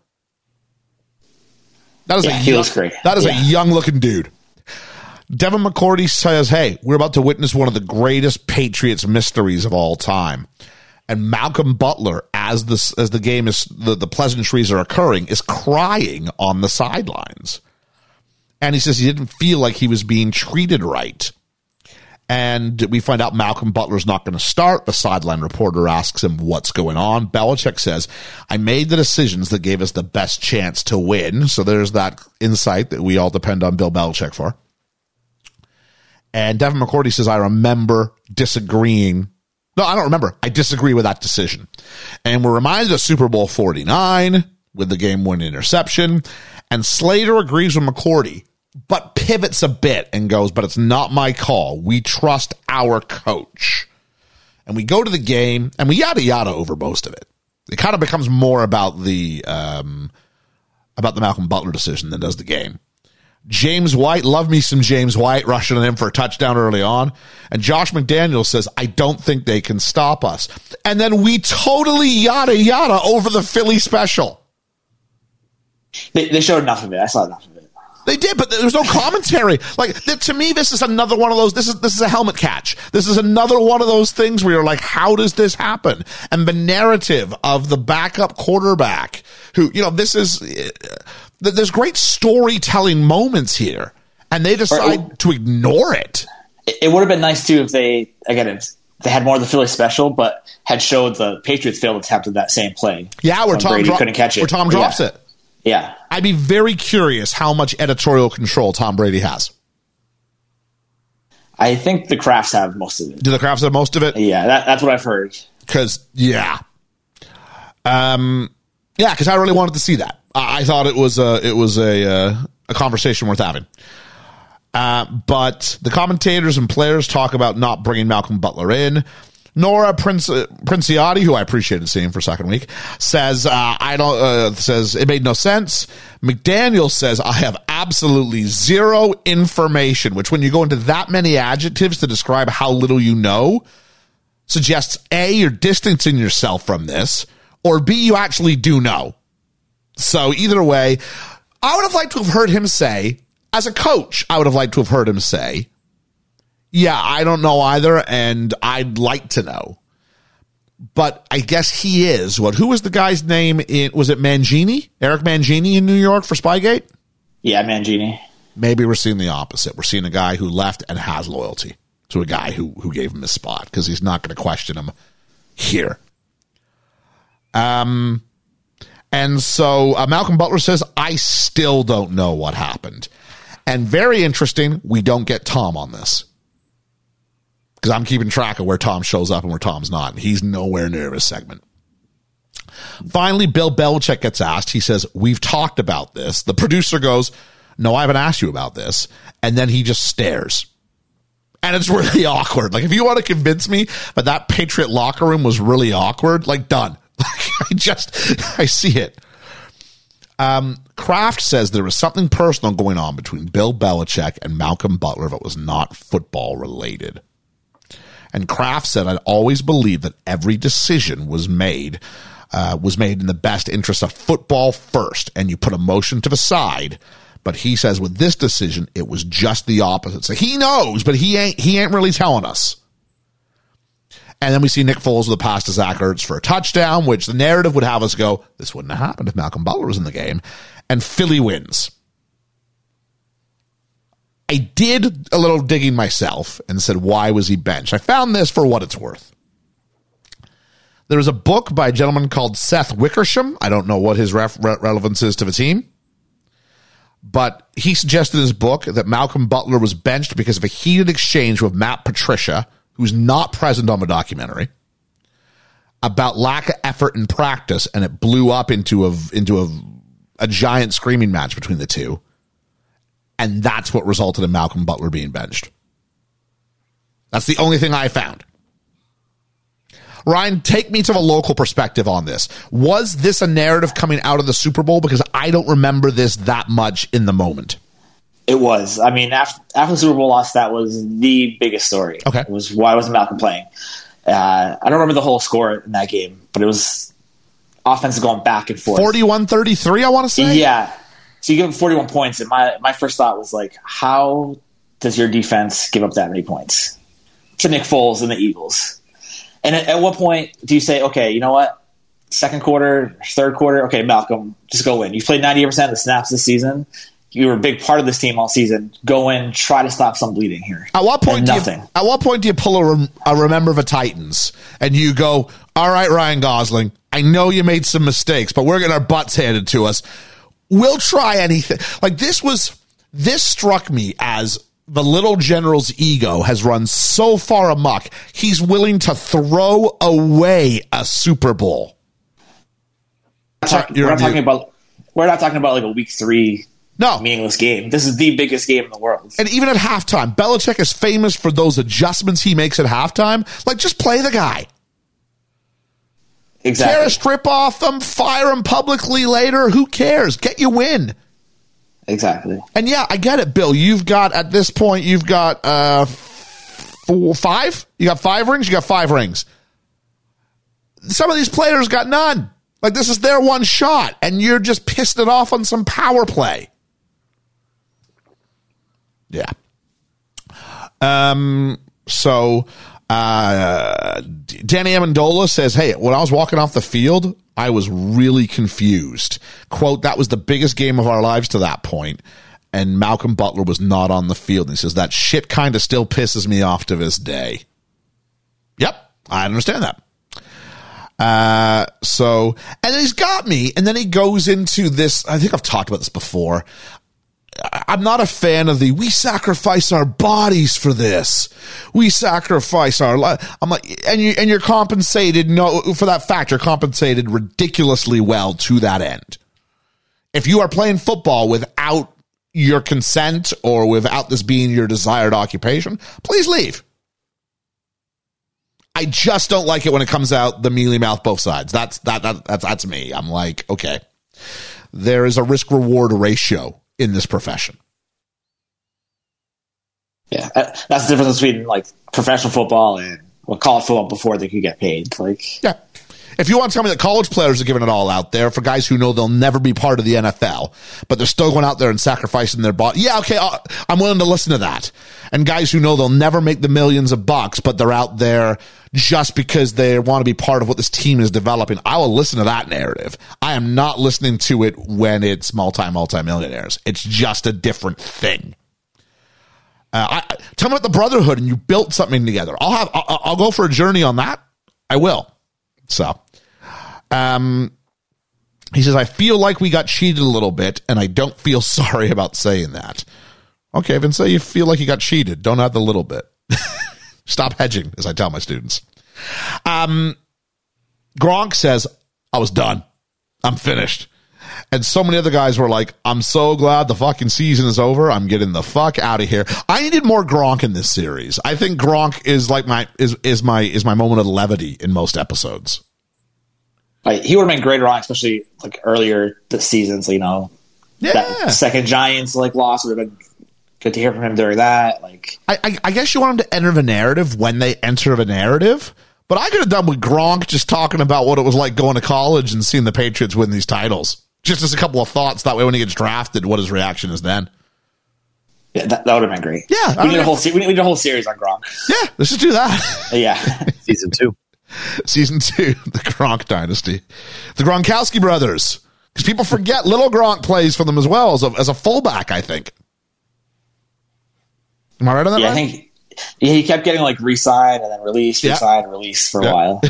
He looks great. That is a young-looking dude. Devin McCourty says, hey, we're about to witness one of the greatest Patriots mysteries of all time. And Malcolm Butler, as the game is, the pleasantries are occurring, is crying on the sidelines. And he says he didn't feel like he was being treated right. And we find out Malcolm Butler's not going to start. The sideline reporter asks him what's going on. Belichick says, I made the decisions that gave us the best chance to win. So there's that insight that we all depend on Bill Belichick for. And Devin McCourty says, I remember disagreeing. No, I don't remember. I disagree with that decision. And we're reminded of Super Bowl 49 with the game-winning interception. And Slater agrees with McCourty, but pivots a bit and goes, but it's not my call. We trust our coach. And we go to the game, and we yada yada over most of it. It kind of becomes more about the Malcolm Butler decision than does the game. James White, love me some James White, rushing him for a touchdown early on. And Josh McDaniels says, I don't think they can stop us. And then we totally yada yada over the Philly special. They showed enough of it. I saw enough of it. They did, but there was no commentary. Like, to me, this is another one of those, this is a helmet catch. This is another one of those things where you're like, how does this happen? And the narrative of the backup quarterback who, this is, there's great storytelling moments here, and they decide to ignore it. It would have been nice, too, if they had more of the Philly special, but had showed the Patriots failed attempt at that same play. Yeah, where Tom couldn't catch it. Where Tom drops it. Yeah. I'd be very curious how much editorial control Tom Brady has. I think the Crafts have most of it. Do the Crafts have most of it? Yeah, that's what I've heard. Because, because I really wanted to see that. I thought it was a conversation worth having. But the commentators and players talk about not bringing Malcolm Butler in. Nora Princiotti, who I appreciated seeing for second week, says says it made no sense. McDaniel says I have absolutely zero information, which when you go into that many adjectives to describe how little you know, suggests A, you're distancing yourself from this, or B, you actually do know. So either way, I would have liked to have heard him say, as a coach, I would have liked to have heard him say, yeah, I don't know either, and I'd like to know. But I guess he is. Who was the guy's name? Was it Mangini? Eric Mangini in New York for Spygate? Yeah, Mangini. Maybe we're seeing the opposite. We're seeing a guy who left and has loyalty to a guy who gave him his spot, because he's not going to question him here. And so Malcolm Butler says, I still don't know what happened. And very interesting, we don't get Tom on this. Because I'm keeping track of where Tom shows up and where Tom's not. And he's nowhere near his segment. Finally, Bill Belichick gets asked. He says, we've talked about this. The producer goes, no, I haven't asked you about this. And then he just stares. And it's really awkward. Like, if you want to convince me that Patriot locker room was really awkward, like, done. I see it. Kraft says there was something personal going on between Bill Belichick and Malcolm Butler that was not football related. And Kraft said, I'd always believed that every decision was made in the best interest of football first, and you put emotion to the side. But he says with this decision, it was just the opposite. So he knows, but he ain't really telling us. And then we see Nick Foles with a pass to Zach Ertz for a touchdown, which the narrative would have us go, this wouldn't have happened if Malcolm Butler was in the game. And Philly wins. I did a little digging myself and said, why was he benched? I found this for what it's worth. There was a book by a gentleman called Seth Wickersham. I don't know what his relevance is to the team. But he suggested in his book that Malcolm Butler was benched because of a heated exchange with Matt Patricia, who's not present on the documentary, about lack of effort in practice, and it blew up into a giant screaming match between the two. And that's what resulted in Malcolm Butler being benched. That's the only thing I found. Ryan, take me to the local perspective on this. Was this a narrative coming out of the Super Bowl? Because I don't remember this that much in the moment. It was. I mean, after the Super Bowl loss, that was the biggest story. Okay. It was why wasn't Malcolm playing? I don't remember the whole score in that game, but it was offense going back and forth. 41-33, I want to say? Yeah. So you give him 41 points, and my first thought was like, how does your defense give up that many points to Nick Foles and the Eagles? And at what point do you say, okay, you know what? Second quarter, third quarter, okay, Malcolm, just go in. You played 90% of the snaps this season. You were a big part of this team all season. Go in, try to stop some bleeding here. At what point do you pull a Remember the Titans and you go, all right, Ryan Gosling, I know you made some mistakes, but we're getting our butts handed to us. We'll try anything. Like this struck me as the little general's ego has run so far amok, he's willing to throw away a Super Bowl. We're not talking about like a week 3 meaningless game. This is the biggest game in the world. And even at halftime, Belichick is famous for those adjustments he makes at halftime. Like, just play the guy. Exactly. Tear a strip off them, fire him publicly later. Who cares? Get you win. Exactly. And yeah, I get it, Bill. At this point, you've got 5? You got 5 rings? You got 5 rings. Some of these players got none. Like, this is their one shot, and you're just pissed it off on some power play. Yeah. So Danny Amendola says, hey, when I was walking off the field, I was really confused. Quote, that was the biggest game of our lives to that point, and Malcolm Butler was not on the field. And he says, that shit kind of still pisses me off to this day. Yep, I understand that. And then he's got me, and then he goes into this, I think I've talked about this before. I'm not a fan of we sacrifice our bodies for this. We sacrifice our life. I'm like, and you're compensated, for that fact, you're compensated ridiculously well to that end. If you are playing football without your consent or without this being your desired occupation, please leave. I just don't like it when it comes out the mealy mouth both sides. That's me. I'm like, okay, there is a risk reward ratio in this profession. Yeah, that's the difference between like professional football and college football before they could get paid. Like, yeah. If you want to tell me that college players are giving it all out there for guys who know they'll never be part of the NFL, but they're still going out there and sacrificing their body. Yeah, okay, I'm willing to listen to that. And guys who know they'll never make the millions of bucks, but they're out there just because they want to be part of what this team is developing. I will listen to that narrative. I am not listening to it when it's multi-millionaires. It's just a different thing. Tell me about the brotherhood and you built something together. I'll go for a journey on that. I will. So, he says, I feel like we got cheated a little bit, and I don't feel sorry about saying that. Okay, then say you feel like you got cheated. Don't add the little bit. Stop hedging, as I tell my students. Gronk says, I was done. I'm finished. And so many other guys were like, I'm so glad the fucking season is over. I'm getting the fuck out of here. I needed more Gronk in this series. I think Gronk is like my moment of levity in most episodes. He would have been greater on, especially like earlier this season. So, that second Giants loss would have been good to hear from him during that. Like, I guess you want him to enter the narrative when they enter the narrative. But I could have done with Gronk just talking about what it was like going to college and seeing the Patriots win these titles. Just as a couple of thoughts. That way, when he gets drafted, what his reaction is then. Yeah, that would have been great. Yeah. We need a whole series on Gronk. Yeah, let's just do that. Yeah. Season 2. Season 2, the Gronk dynasty. The Gronkowski brothers. Because people forget little Gronk plays for them as well as a fullback, I think. Am I right on that? Yeah, I think he kept getting re-signed and then released, re-signed, released for a while.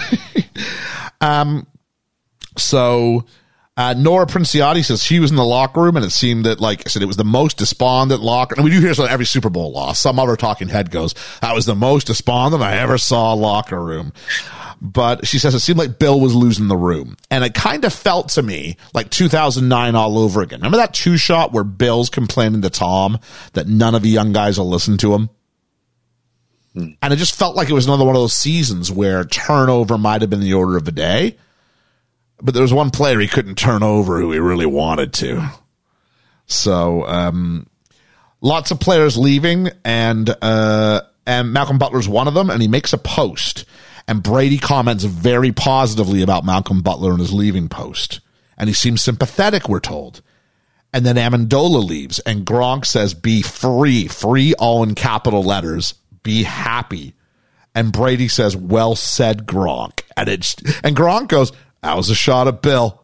So Nora Princiotti says she was in the locker room and it seemed that, like I said, it was the most despondent locker. And we do hear this on every Super Bowl loss. Some other talking head goes, that was the most despondent I ever saw locker room. But she says it seemed like Bill was losing the room. And it kind of felt to me like 2009 all over again. Remember that 2-shot where Bill's complaining to Tom that none of the young guys will listen to him? And it just felt like it was another one of those seasons where turnover might have been the order of the day. But there was one player he couldn't turn over who he really wanted to. So, lots of players leaving, and Malcolm Butler's one of them, and he makes a post. And Brady comments very positively about Malcolm Butler in his leaving post. And he seems sympathetic, we're told. And then Amendola leaves, and Gronk says, be free all in capital letters, be happy. And Brady says, well said, Gronk. And Gronk goes, that was a shot at Bill.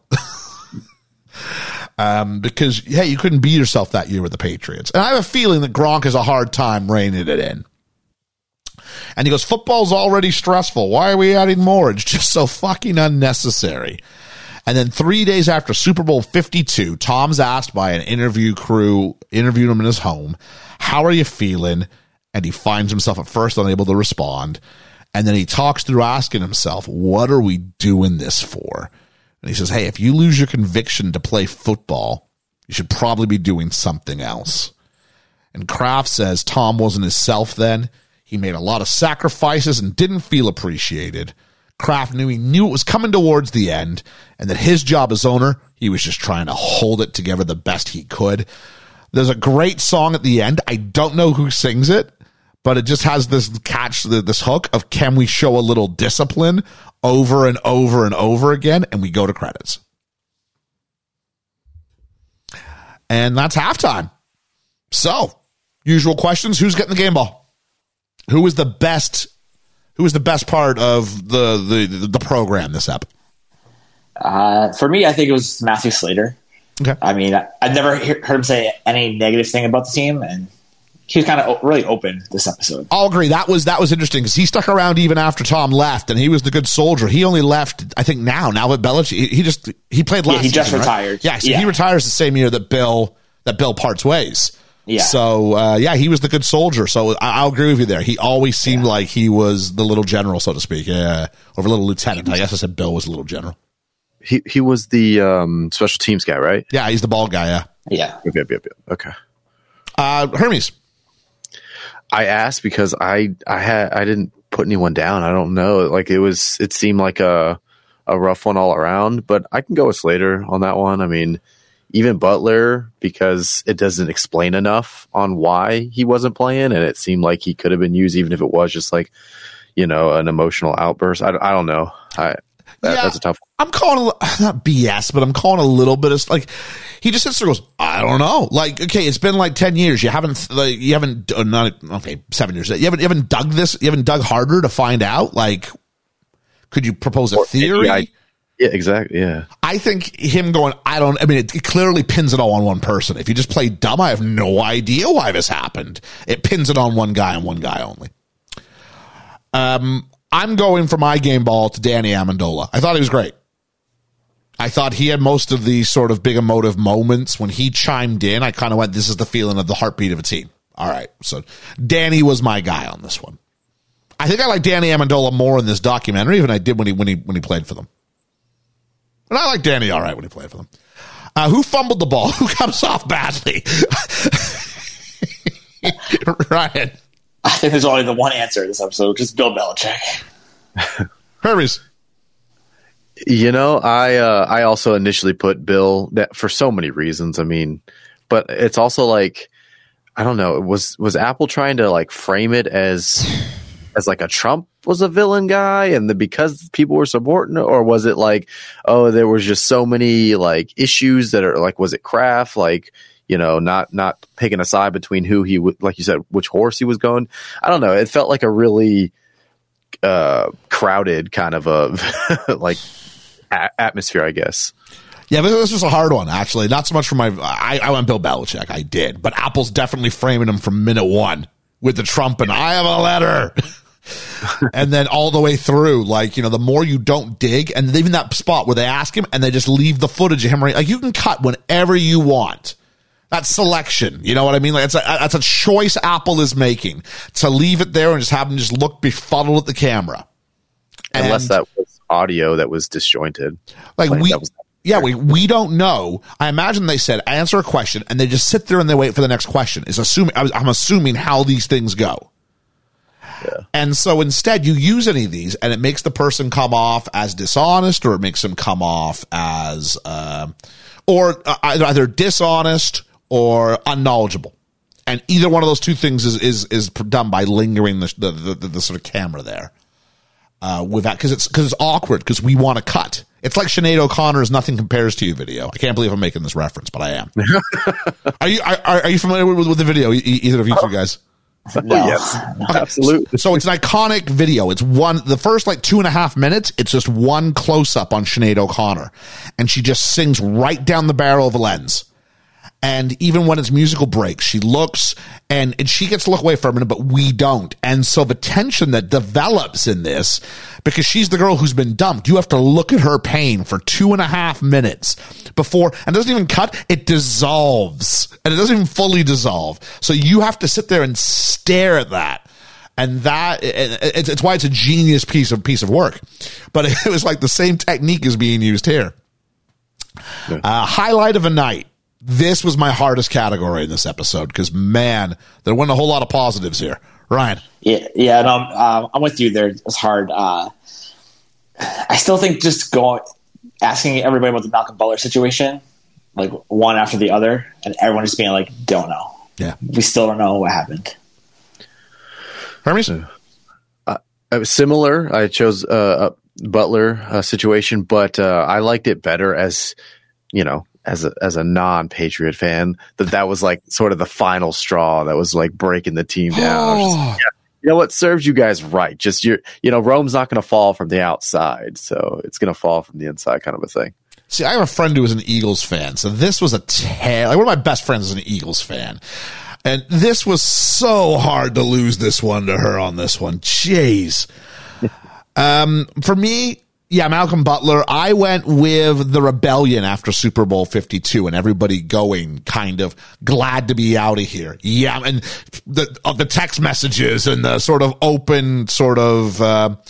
Because, hey, you couldn't beat yourself that year with the Patriots. And I have a feeling that Gronk has a hard time reining it in. And he goes, football's already stressful. Why are we adding more? It's just so fucking unnecessary. And then 3 days after Super Bowl 52, Tom's asked by an interview crew, interviewed him in his home, how are you feeling? And he finds himself at first unable to respond. And then he talks through asking himself, what are we doing this for? And he says, hey, if you lose your conviction to play football, you should probably be doing something else. And Kraft says Tom wasn't himself then. He made a lot of sacrifices and didn't feel appreciated. Kraft knew it was coming towards the end, and that his job as owner, he was just trying to hold it together the best he could. There's a great song at the end. I don't know who sings it, but it just has this catch, this hook of can we show a little discipline over and over and over again, and we go to credits. And that's halftime. So, usual questions, who's getting the game ball? Who was the best part of the program this ep? For me, I think it was Matthew Slater. Okay. I mean, I've never heard him say any negative thing about the team, and he was kind of really open this episode. I'll agree. That was interesting because he stuck around even after Tom left, and he was the good soldier. He only left, I think, now that Belichick, he played last season. He just retired. Right? Yeah, so he retires the same year that Bill parts ways. Yeah. So, he was the good soldier. So I'll agree with you there. He always seemed like he was the little general, so to speak. Yeah. Or a little lieutenant. I guess I said Bill was a little general. He was the special teams guy, right? Yeah, he's the bald guy, yeah. Yeah. Yep. Okay. Hermes. I asked because I didn't put anyone down. I don't know. Like it seemed like a rough one all around, but I can go with Slater on that one. I mean, even Butler, because it doesn't explain enough on why he wasn't playing, and it seemed like he could have been used, even if it was just like, an emotional outburst. I don't know. That's a tough one. I'm calling not BS, but I'm calling a little bit of like he just sits there and goes, I don't know. Like, okay, it's been like 10 years. You haven't 7 years. You haven't dug this. You haven't dug harder to find out. Like, could you propose a theory? Yeah, exactly. Yeah. I think him going, it clearly pins it all on one person. If you just play dumb, I have no idea why this happened. It pins it on one guy and one guy only. I'm going for my game ball to Danny Amendola. I thought he was great. I thought he had most of the sort of big emotive moments. When he chimed in, I kind of went, this is the feeling of the heartbeat of a team. All right. So Danny was my guy on this one. I think I like Danny Amendola more in this documentary than I did when he played for them. And I like Danny all right when he played for them. Who fumbled the ball? Who comes off badly? Ryan. I think there's only the one answer to this episode, which is Bill Belichick. Hermes. I also initially put Bill that for so many reasons. I mean, but it's also like, I don't know. Was Apple trying to like frame it as like a Trump was a villain guy and because people were supporting it, or was it like, oh, there was just so many like issues that are like, was it Kraft? Like, not picking a side between who he would, like you said, which horse he was going. I don't know. It felt like a really crowded kind of a like atmosphere, I guess. Yeah, but this was a hard one, actually. Not so much for I went Bill Belichick. I did. But Apple's definitely framing him from minute one with the Trump and I have a letter. And then all the way through, like, the more you don't dig, and even that spot where they ask him and they just leave the footage of him, right? Like, you can cut whenever you want. That's selection. You know what I mean? Like, that's a choice Apple is making to leave it there and just have him just look befuddled at the camera. Unless that was audio that was disjointed. Like, we don't know. I imagine they said, answer a question, and they just sit there and they wait for the next question. I'm assuming how these things go. Yeah. And so instead you use any of these and it makes the person come off as dishonest, or it makes them come off as either dishonest or unknowledgeable. And either one of those two things is done by lingering the sort of camera there. With that, because it's awkward, because we want to cut. It's like Sinead O'Connor's "Nothing Compares to You" video. I can't believe I'm making this reference, but I am. Are you familiar with the video? Either of you two guys? No. Yes, absolutely. So it's an iconic video. It's the first like 2.5 minutes, it's just one close up on Sinead O'Connor. And she just sings right down the barrel of a lens. And even when it's musical breaks, she looks and she gets to look away for a minute, but we don't. And so the tension that develops in this, because she's the girl who's been dumped, you have to look at her pain for 2.5 minutes before, and it doesn't even cut, it dissolves. And it doesn't even fully dissolve. So you have to sit there and stare at that. And it's why it's a genius piece of work. But it was like the same technique is being used here. Yeah. Highlight of a night. This was my hardest category in this episode because, man, there weren't a whole lot of positives here. Ryan. Yeah, no, I'm with you there. It's hard. I still think just asking everybody about the Malcolm Butler situation, like one after the other, and everyone just being like, don't know. Yeah. We still don't know what happened. Hermes? It was similar. I chose a Butler situation, but I liked it better as, as a non-Patriot fan, that was like sort of the final straw that was like breaking the team down. You know what, serves you guys right. Just Rome's not going to fall from the outside, so it's going to fall from the inside, kind of a thing. See, I have a friend who was an Eagles fan, so this was like one of my best friends is an Eagles fan, and this was so hard to lose this one to her on this one. Jeez. For me. Yeah, Malcolm Butler. I went with the rebellion after Super Bowl 52 and everybody going kind of glad to be out of here. Yeah, and the text messages and the sort of open sort of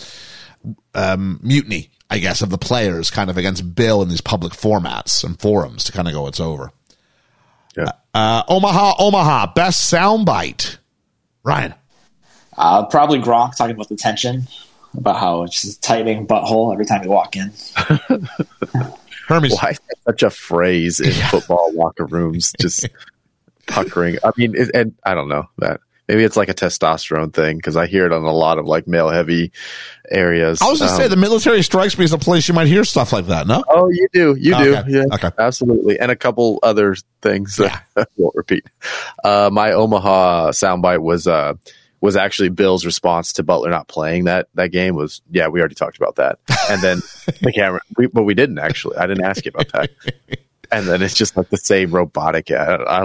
mutiny, I guess, of the players kind of against Bill in these public formats and forums to kind of go, it's over. Yeah. Omaha, best soundbite. Ryan. Probably Gronk talking about the tension. About how it's just a tightening butthole every time you walk in. Hermes. Why is that such a phrase in football locker rooms? Just puckering. I mean, and I don't know that. Maybe it's like a testosterone thing because I hear it on a lot of like male heavy areas. I was going to say the military strikes me as a place you might hear stuff like that. No? Oh, you do. You do. Okay. Yeah, okay. Absolutely. And a couple other things that I won't repeat. My Omaha soundbite was actually Bill's response to Butler not playing that game was, we already talked about that. And then the camera, but we didn't actually. I didn't ask you about that. And then it's just like the same robotic. I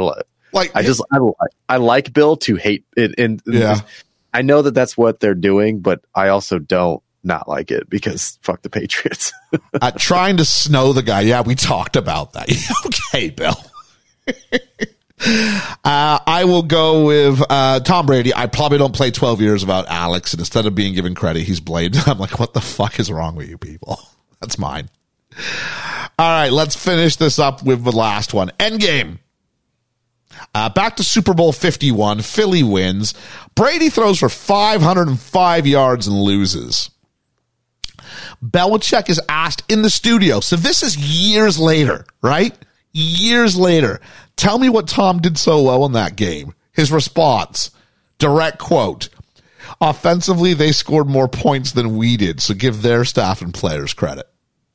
like Bill to hate it. And I know that that's what they're doing, but I also don't not like it because fuck the Patriots. Trying to snow the guy. Yeah, we talked about that. Okay, Bill. I will go with Tom Brady. I probably don't play 12 years about Alex, and instead of being given credit, he's blamed. I'm like, what the fuck is wrong with you people? That's mine. All right, let's finish this up with the last one. Endgame. Back to Super Bowl 51. Philly wins. Brady throws for 505 yards and loses. Belichick is asked in the studio. So this is years later, right? Years later. Tell me what Tom did so well in that game. His response, direct quote, offensively, they scored more points than we did, so give their staff and players credit.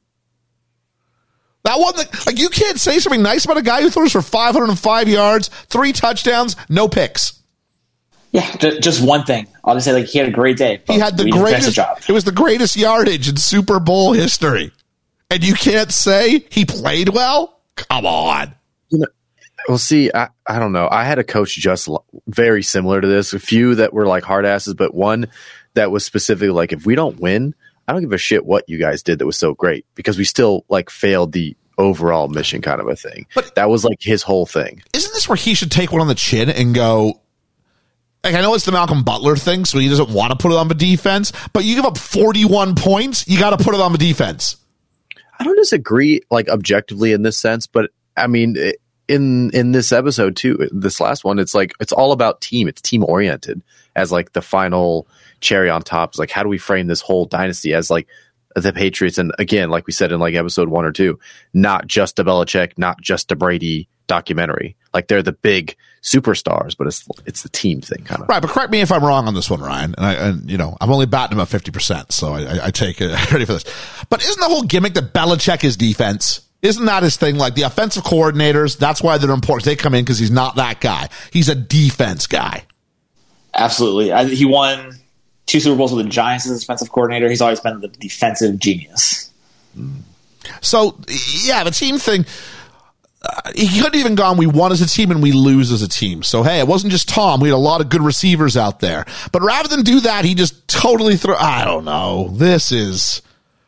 That one, like, you can't say something nice about a guy who throws for 505 yards, 3 touchdowns, no picks. Yeah, just one thing. I'll just say, like, he had a great day. He had the greatest job. It was the greatest yardage in Super Bowl history. And you can't say he played well? Come on. Well, see, I don't know. I had a coach just very similar to this. A few that were like hard asses, but one that was specifically like, if we don't win, I don't give a shit what you guys did that was so great because we still like failed the overall mission kind of a thing. But that was like his whole thing. Isn't this where he should take one on the chin and go, like, I know it's the Malcolm Butler thing, so he doesn't want to put it on the defense, but you give up 41 points, you got to put it on the defense. I don't disagree, like, objectively in this sense, but I mean, in this episode too, this last one, it's like, it's all about team. It's team oriented as like the final cherry on top. It's like, how do we frame this whole dynasty as like the Patriots? And again, like we said in like episode 1 or 2, not just a Belichick, not just a Brady documentary. Like they're the big superstars, but it's the team thing kind of. Right, but correct me if I'm wrong on this one, Ryan. And I'm only batting about 50%, so I take it ready for this. But isn't the whole gimmick that Belichick is defense? Isn't that his thing? Like the offensive coordinators, that's why they're important. They come in because he's not that guy. He's a defense guy. Absolutely. He won 2 Super Bowls with the Giants as defensive coordinator. He's always been the defensive genius. So, yeah, the team thing, he couldn't even gone, we won as a team and we lose as a team. So, hey, it wasn't just Tom. We had a lot of good receivers out there. But rather than do that, he just totally threw, I don't know. This is,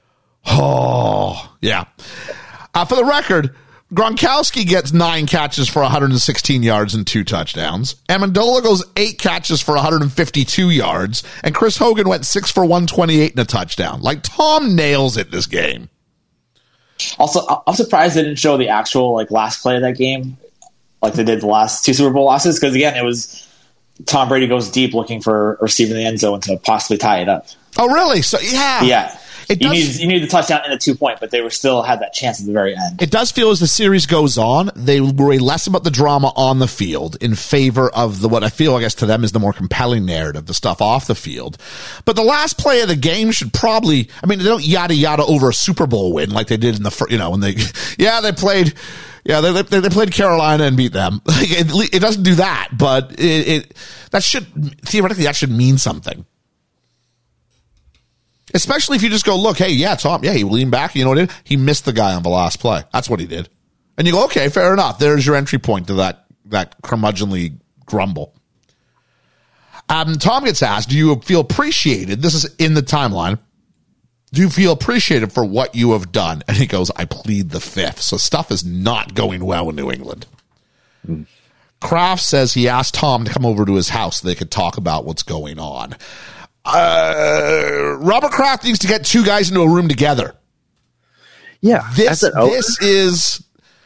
yeah. For the record, Gronkowski gets 9 catches for 116 yards and 2 touchdowns. Amendola goes 8 catches for 152 yards. And Chris Hogan went 6 for 128 and a touchdown. Like, Tom nails it this game. Also, I'm surprised they didn't show the actual last play of that game like they did the last 2 Super Bowl losses. Because, again, it was Tom Brady goes deep looking for a receiver in the end zone to possibly tie it up. Oh, really? So, yeah. Yeah. You need the touchdown and the 2-point, but they still had that chance at the very end. It does feel as the series goes on, they worry less about the drama on the field in favor of what I feel, I guess, to them is the more compelling narrative, the stuff off the field. But the last play of the game should probably, they don't yada yada over a Super Bowl win like they did in the, when they played Carolina and beat them. It doesn't do that, but that should mean something. Especially if you just go, look, hey, yeah, Tom, yeah, he leaned back. You know what he did? He missed the guy on the last play. That's what he did. And you go, okay, fair enough. There's your entry point to that curmudgeonly grumble. Tom gets asked, do you feel appreciated? This is in the timeline. Do you feel appreciated for what you have done? And he goes, I plead the fifth. So stuff is not going well in New England. Kraft says he asked Tom to come over to his house so they could talk about what's going on. Robert Kraft needs to get 2 guys into a room together. Yeah, this is.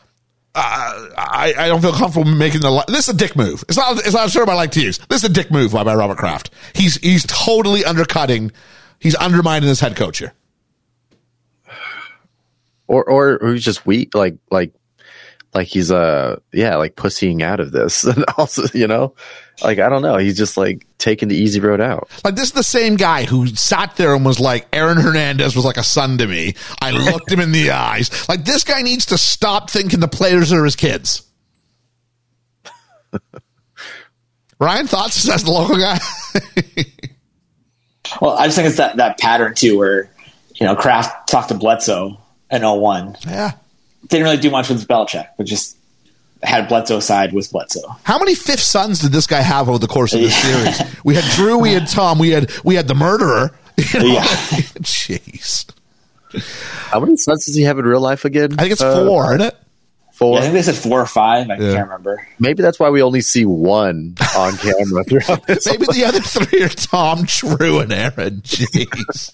I don't feel comfortable making this is a dick move. It's not a term I like to use. This is a dick move by Robert Kraft. He's totally undercutting. He's undermining his head coach here. Or he's just weak, like he's pussying out of this, and also I don't know, he's just taking the easy road out. This is the same guy who sat there and was like, Aaron Hernandez was like a son to me. I looked him in the eyes. This guy needs to stop thinking the players are his kids. Ryan, thoughts as the local guy? Well, I just think it's that pattern too, where Kraft talked to Bledsoe in 01. Yeah. Didn't really do much with Belichick, but just had Bledsoe side with Bledsoe. How many fifth sons did this guy have over the course of this series? We had Drew, we had Tom, we had the murderer. Yeah. Jeez. How many sons does he have in real life again? I think it's 4, isn't it? 4. Yeah, I think they said 4 or 5. I can't remember. Maybe that's why we only see 1 on camera throughout this. Maybe the other 3 are Tom, Drew, and Aaron. Jeez.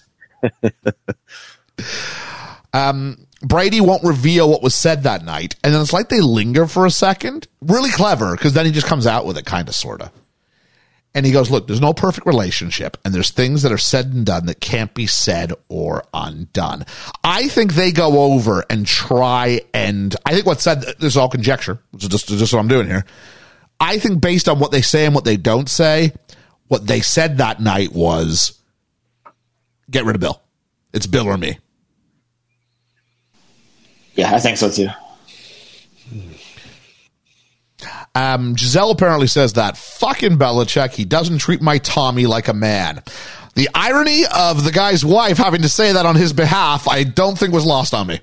Brady won't reveal what was said that night, and then it's like they linger for a second. Really clever, because then he just comes out with it, kind of, sort of. And he goes, look, there's no perfect relationship, and there's things that are said and done that can't be said or undone. I think they go over and try, and I think what's said, this is all conjecture, which is just what I'm doing here. I think based on what they say and what they don't say, what they said that night was, get rid of Bill. It's Bill or me. Yeah, I think so too. Giselle apparently says that fucking Belichick, he doesn't treat my Tommy like a man. The irony of the guy's wife having to say that on his behalf, I don't think was lost on me.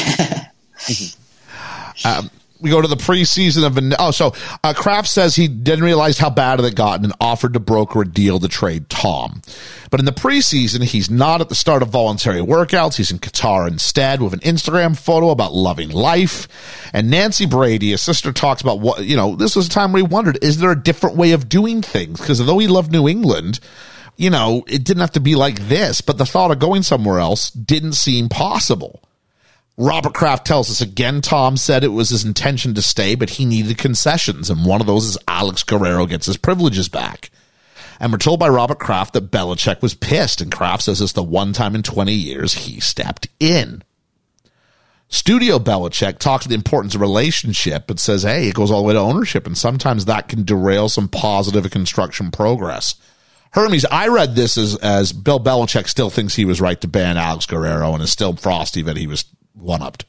We go to the preseason of Kraft says he didn't realize how bad it had gotten and offered to broker a deal to trade Tom. But in the preseason, he's not at the start of voluntary workouts. He's in Qatar instead with an Instagram photo about loving life. And Nancy Brady, his sister, talks about what, this was a time where he wondered, is there a different way of doing things? Because although he loved New England, it didn't have to be like this. But the thought of going somewhere else didn't seem possible. Robert Kraft tells us again, Tom said it was his intention to stay, but he needed concessions, and one of those is Alex Guerrero gets his privileges back. And we're told by Robert Kraft that Belichick was pissed, and Kraft says it's the one time in 20 years he stepped in. Studio Belichick talks about the importance of relationship, but says, hey, it goes all the way to ownership, and sometimes that can derail some positive construction progress. Hermes, I read this as Bill Belichick still thinks he was right to ban Alex Guerrero and is still frosty that he was one-upped.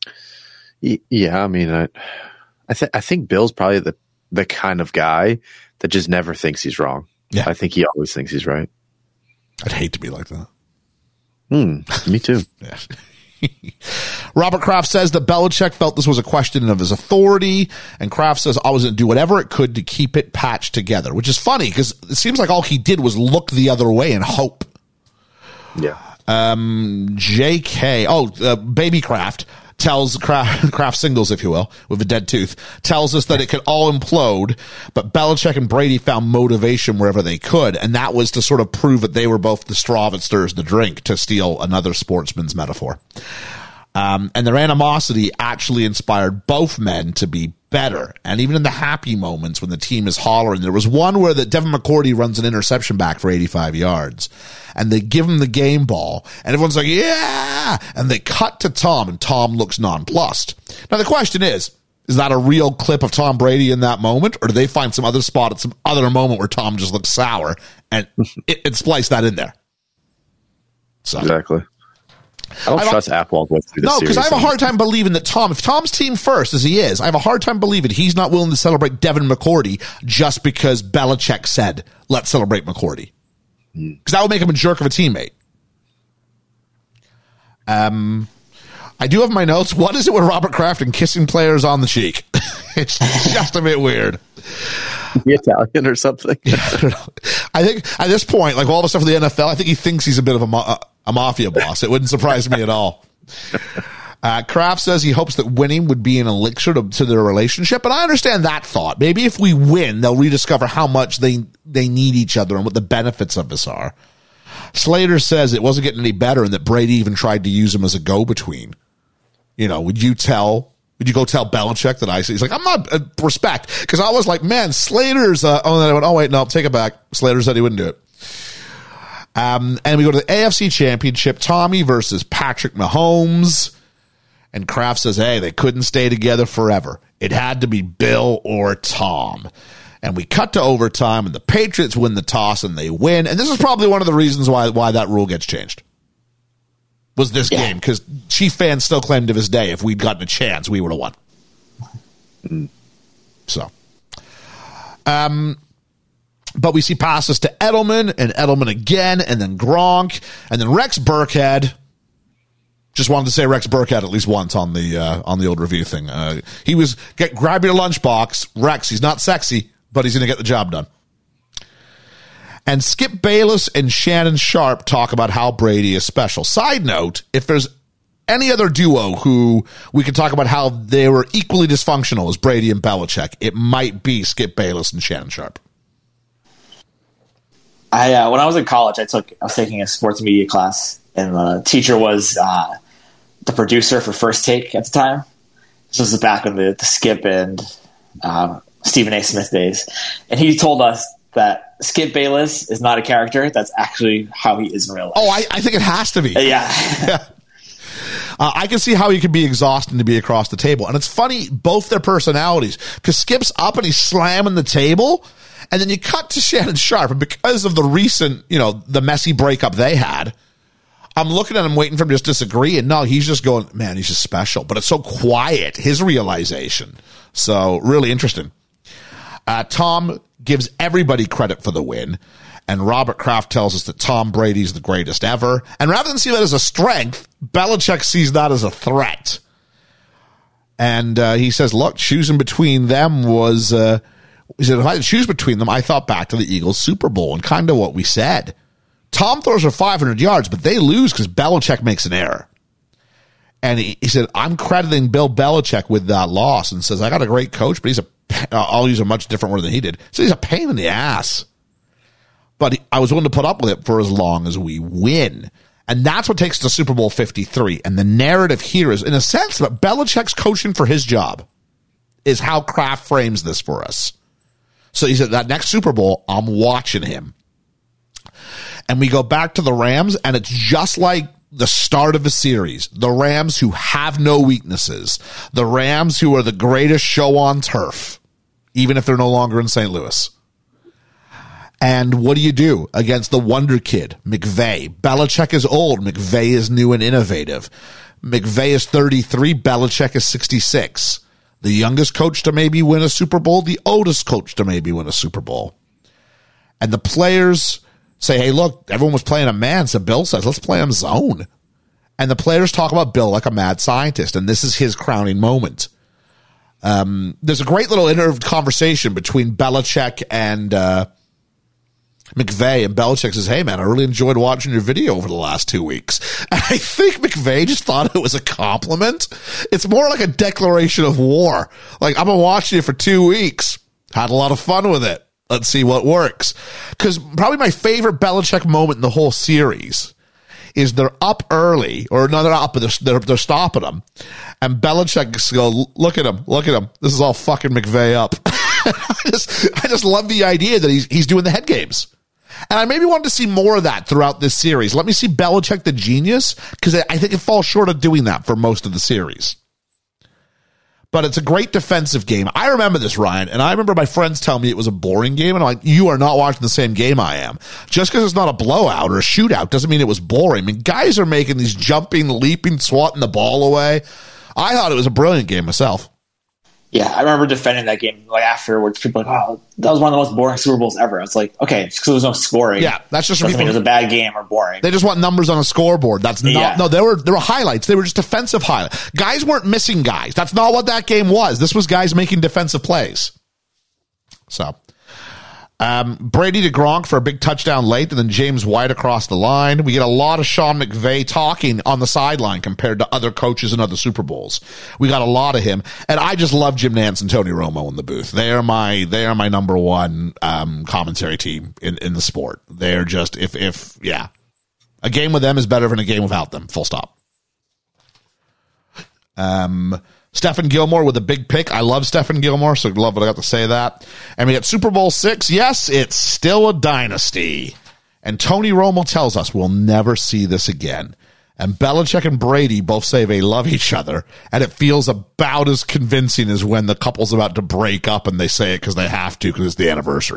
Yeah, I mean, I think Bill's probably the kind of guy that just never thinks he's wrong. Yeah. I think he always thinks he's right. I'd hate to be like that. Me too. Yeah. Robert Kraft says that Belichick felt this was a question of his authority, and Kraft says I was going to do whatever it could to keep it patched together, which is funny because it seems like all he did was look the other way and hope. Yeah. Baby Kraft tells Kraft Singles, if you will, with a dead tooth, tells us that it could all implode, but Belichick and Brady found motivation wherever they could, and that was to sort of prove that they were both the straw that stirs the drink, to steal another sportsman's metaphor. And their animosity actually inspired both men to be better. And even in the happy moments when the team is hollering, there was one where that Devin McCourty runs an interception back for 85 yards and they give him the game ball and everyone's like, yeah. And they cut to Tom and Tom looks nonplussed. Now the question is that a real clip of Tom Brady in that moment, or do they find some other spot at some other moment where Tom just looks sour and it spliced that in there? So. Exactly. I don't trust Apple with this. No, because I have a hard time believing that if Tom's team first, as he is, I have a hard time believing he's not willing to celebrate Devin McCourty just because Belichick said, let's celebrate McCourty. Because that would make him a jerk of a teammate. I do have my notes. What is it with Robert Kraft and kissing players on the cheek? It's just a bit weird. The Italian or something? I don't know. I think at this point, like all the stuff with the NFL, I think he thinks he's a bit of a mafia boss. It wouldn't surprise me at all. Kraft says he hopes that winning would be an elixir to their relationship, and I understand that thought. Maybe if we win, they'll rediscover how much they need each other and what the benefits of this are. Slater says it wasn't getting any better and that Brady even tried to use him as a go-between. You know, would you go tell Belichick that he's like, I'm not respect, because I was like, man, Slater's and then I went, oh wait, no, take it back. Slater said he wouldn't do it. And we go to the AFC Championship, Tommy versus Patrick Mahomes. And Kraft says, hey, they couldn't stay together forever. It had to be Bill or Tom. And we cut to overtime, and the Patriots win the toss, and they win. And this is probably one of the reasons why that rule gets changed. Was this game, because Chief fans still claim to this day, if we'd gotten a chance, we would have won. So. But we see passes to Edelman, and Edelman again, and then Gronk, and then Rex Burkhead. Just wanted to say Rex Burkhead at least once on the old review thing. He was, grab your lunchbox. Rex, he's not sexy, but he's going to get the job done. And Skip Bayless and Shannon Sharp talk about how Brady is special. Side note, if there's any other duo who we could talk about how they were equally dysfunctional as Brady and Belichick, it might be Skip Bayless and Shannon Sharp. When I was in college, I was taking a sports media class, and the teacher was the producer for First Take at the time. This was back in the Skip and Stephen A. Smith days. And he told us that Skip Bayless is not a character. That's actually how he is in real life. Oh, I think it has to be. Yeah. I can see how he can be exhausting to be across the table. And it's funny, both their personalities, because Skip's up and he's slamming the table, and then you cut to Shannon Sharp, and because of the recent, the messy breakup they had, I'm looking at him waiting for him to just disagree, and no, he's just going, man, he's just special. But it's so quiet, his realization. So really interesting. Tom gives everybody credit for the win, and Robert Kraft tells us that Tom Brady's the greatest ever. And rather than see that as a strength, Belichick sees that as a threat. And he says, look, choosing between them was, he said, if I had to choose between them, I thought back to the Eagles Super Bowl and kind of what we said. Tom throws for 500 yards, but they lose because Belichick makes an error. And he said, I'm crediting Bill Belichick with that loss, and says, I got a great coach, but I'll use a much different word than he did. So he's a pain in the ass. But I was willing to put up with it for as long as we win. And that's what takes us to Super Bowl 53. And the narrative here is, in a sense, that Belichick's coaching for his job is how Kraft frames this for us. So he said, that next Super Bowl, I'm watching him. And we go back to the Rams, and it's just like the start of a series. The Rams who have no weaknesses. The Rams who are the greatest show on turf, even if they're no longer in St. Louis. And what do you do against the wonder kid, McVay? Belichick is old. McVay is new and innovative. McVay is 33. Belichick is 66. The youngest coach to maybe win a Super Bowl, the oldest coach to maybe win a Super Bowl. And the players say, hey, look, everyone was playing a man, so Bill says, let's play him zone. And the players talk about Bill like a mad scientist, and this is his crowning moment. There's a great little conversation between Belichick and McVay, and Belichick says, hey, man, I really enjoyed watching your video over the last 2 weeks. And I think McVay just thought it was a compliment. It's more like a declaration of war. Like, I've been watching it for 2 weeks. Had a lot of fun with it. Let's see what works. Because probably my favorite Belichick moment in the whole series is they're up early, or no, they're not up, but they're stopping them. And Belichick go, look at him. This is all fucking McVay up. I just love the idea that he's doing the head games. And I maybe wanted to see more of that throughout this series. Let me see Belichick the genius, because I think it falls short of doing that for most of the series. But it's a great defensive game. I remember this, Ryan, and I remember my friends telling me it was a boring game, and I'm like, you are not watching the same game I am. Just because it's not a blowout or a shootout doesn't mean it was boring. I mean, guys are making these jumping, leaping, swatting the ball away. I thought it was a brilliant game myself. Yeah, I remember defending that game like afterwards. People were like, oh, that was one of the most boring Super Bowls ever. I was like, okay, just because there was no scoring. Yeah, that's just doesn't mean it was a bad game or boring. They just want numbers on a scoreboard. That's not, no, there were highlights. They were just defensive highlights. Guys weren't missing guys. That's not what that game was. This was guys making defensive plays. So, Brady to Gronk for a big touchdown late, and then James White across the line. We get a lot of Sean McVay talking on the sideline compared to other coaches in other Super Bowls. We got a lot of him, and I just love Jim Nantz and Tony Romo in the booth. They are my number one commentary team in the sport. They're just a game with them is better than a game without them. Full stop. Stephen Gilmore with a big pick. I love Stephen Gilmore, so love what I got to say that. And we got Super Bowl 6. Yes, it's still a dynasty. And Tony Romo tells us we'll never see this again. And Belichick and Brady both say they love each other, and it feels about as convincing as when the couple's about to break up and they say it because they have to because it's the anniversary.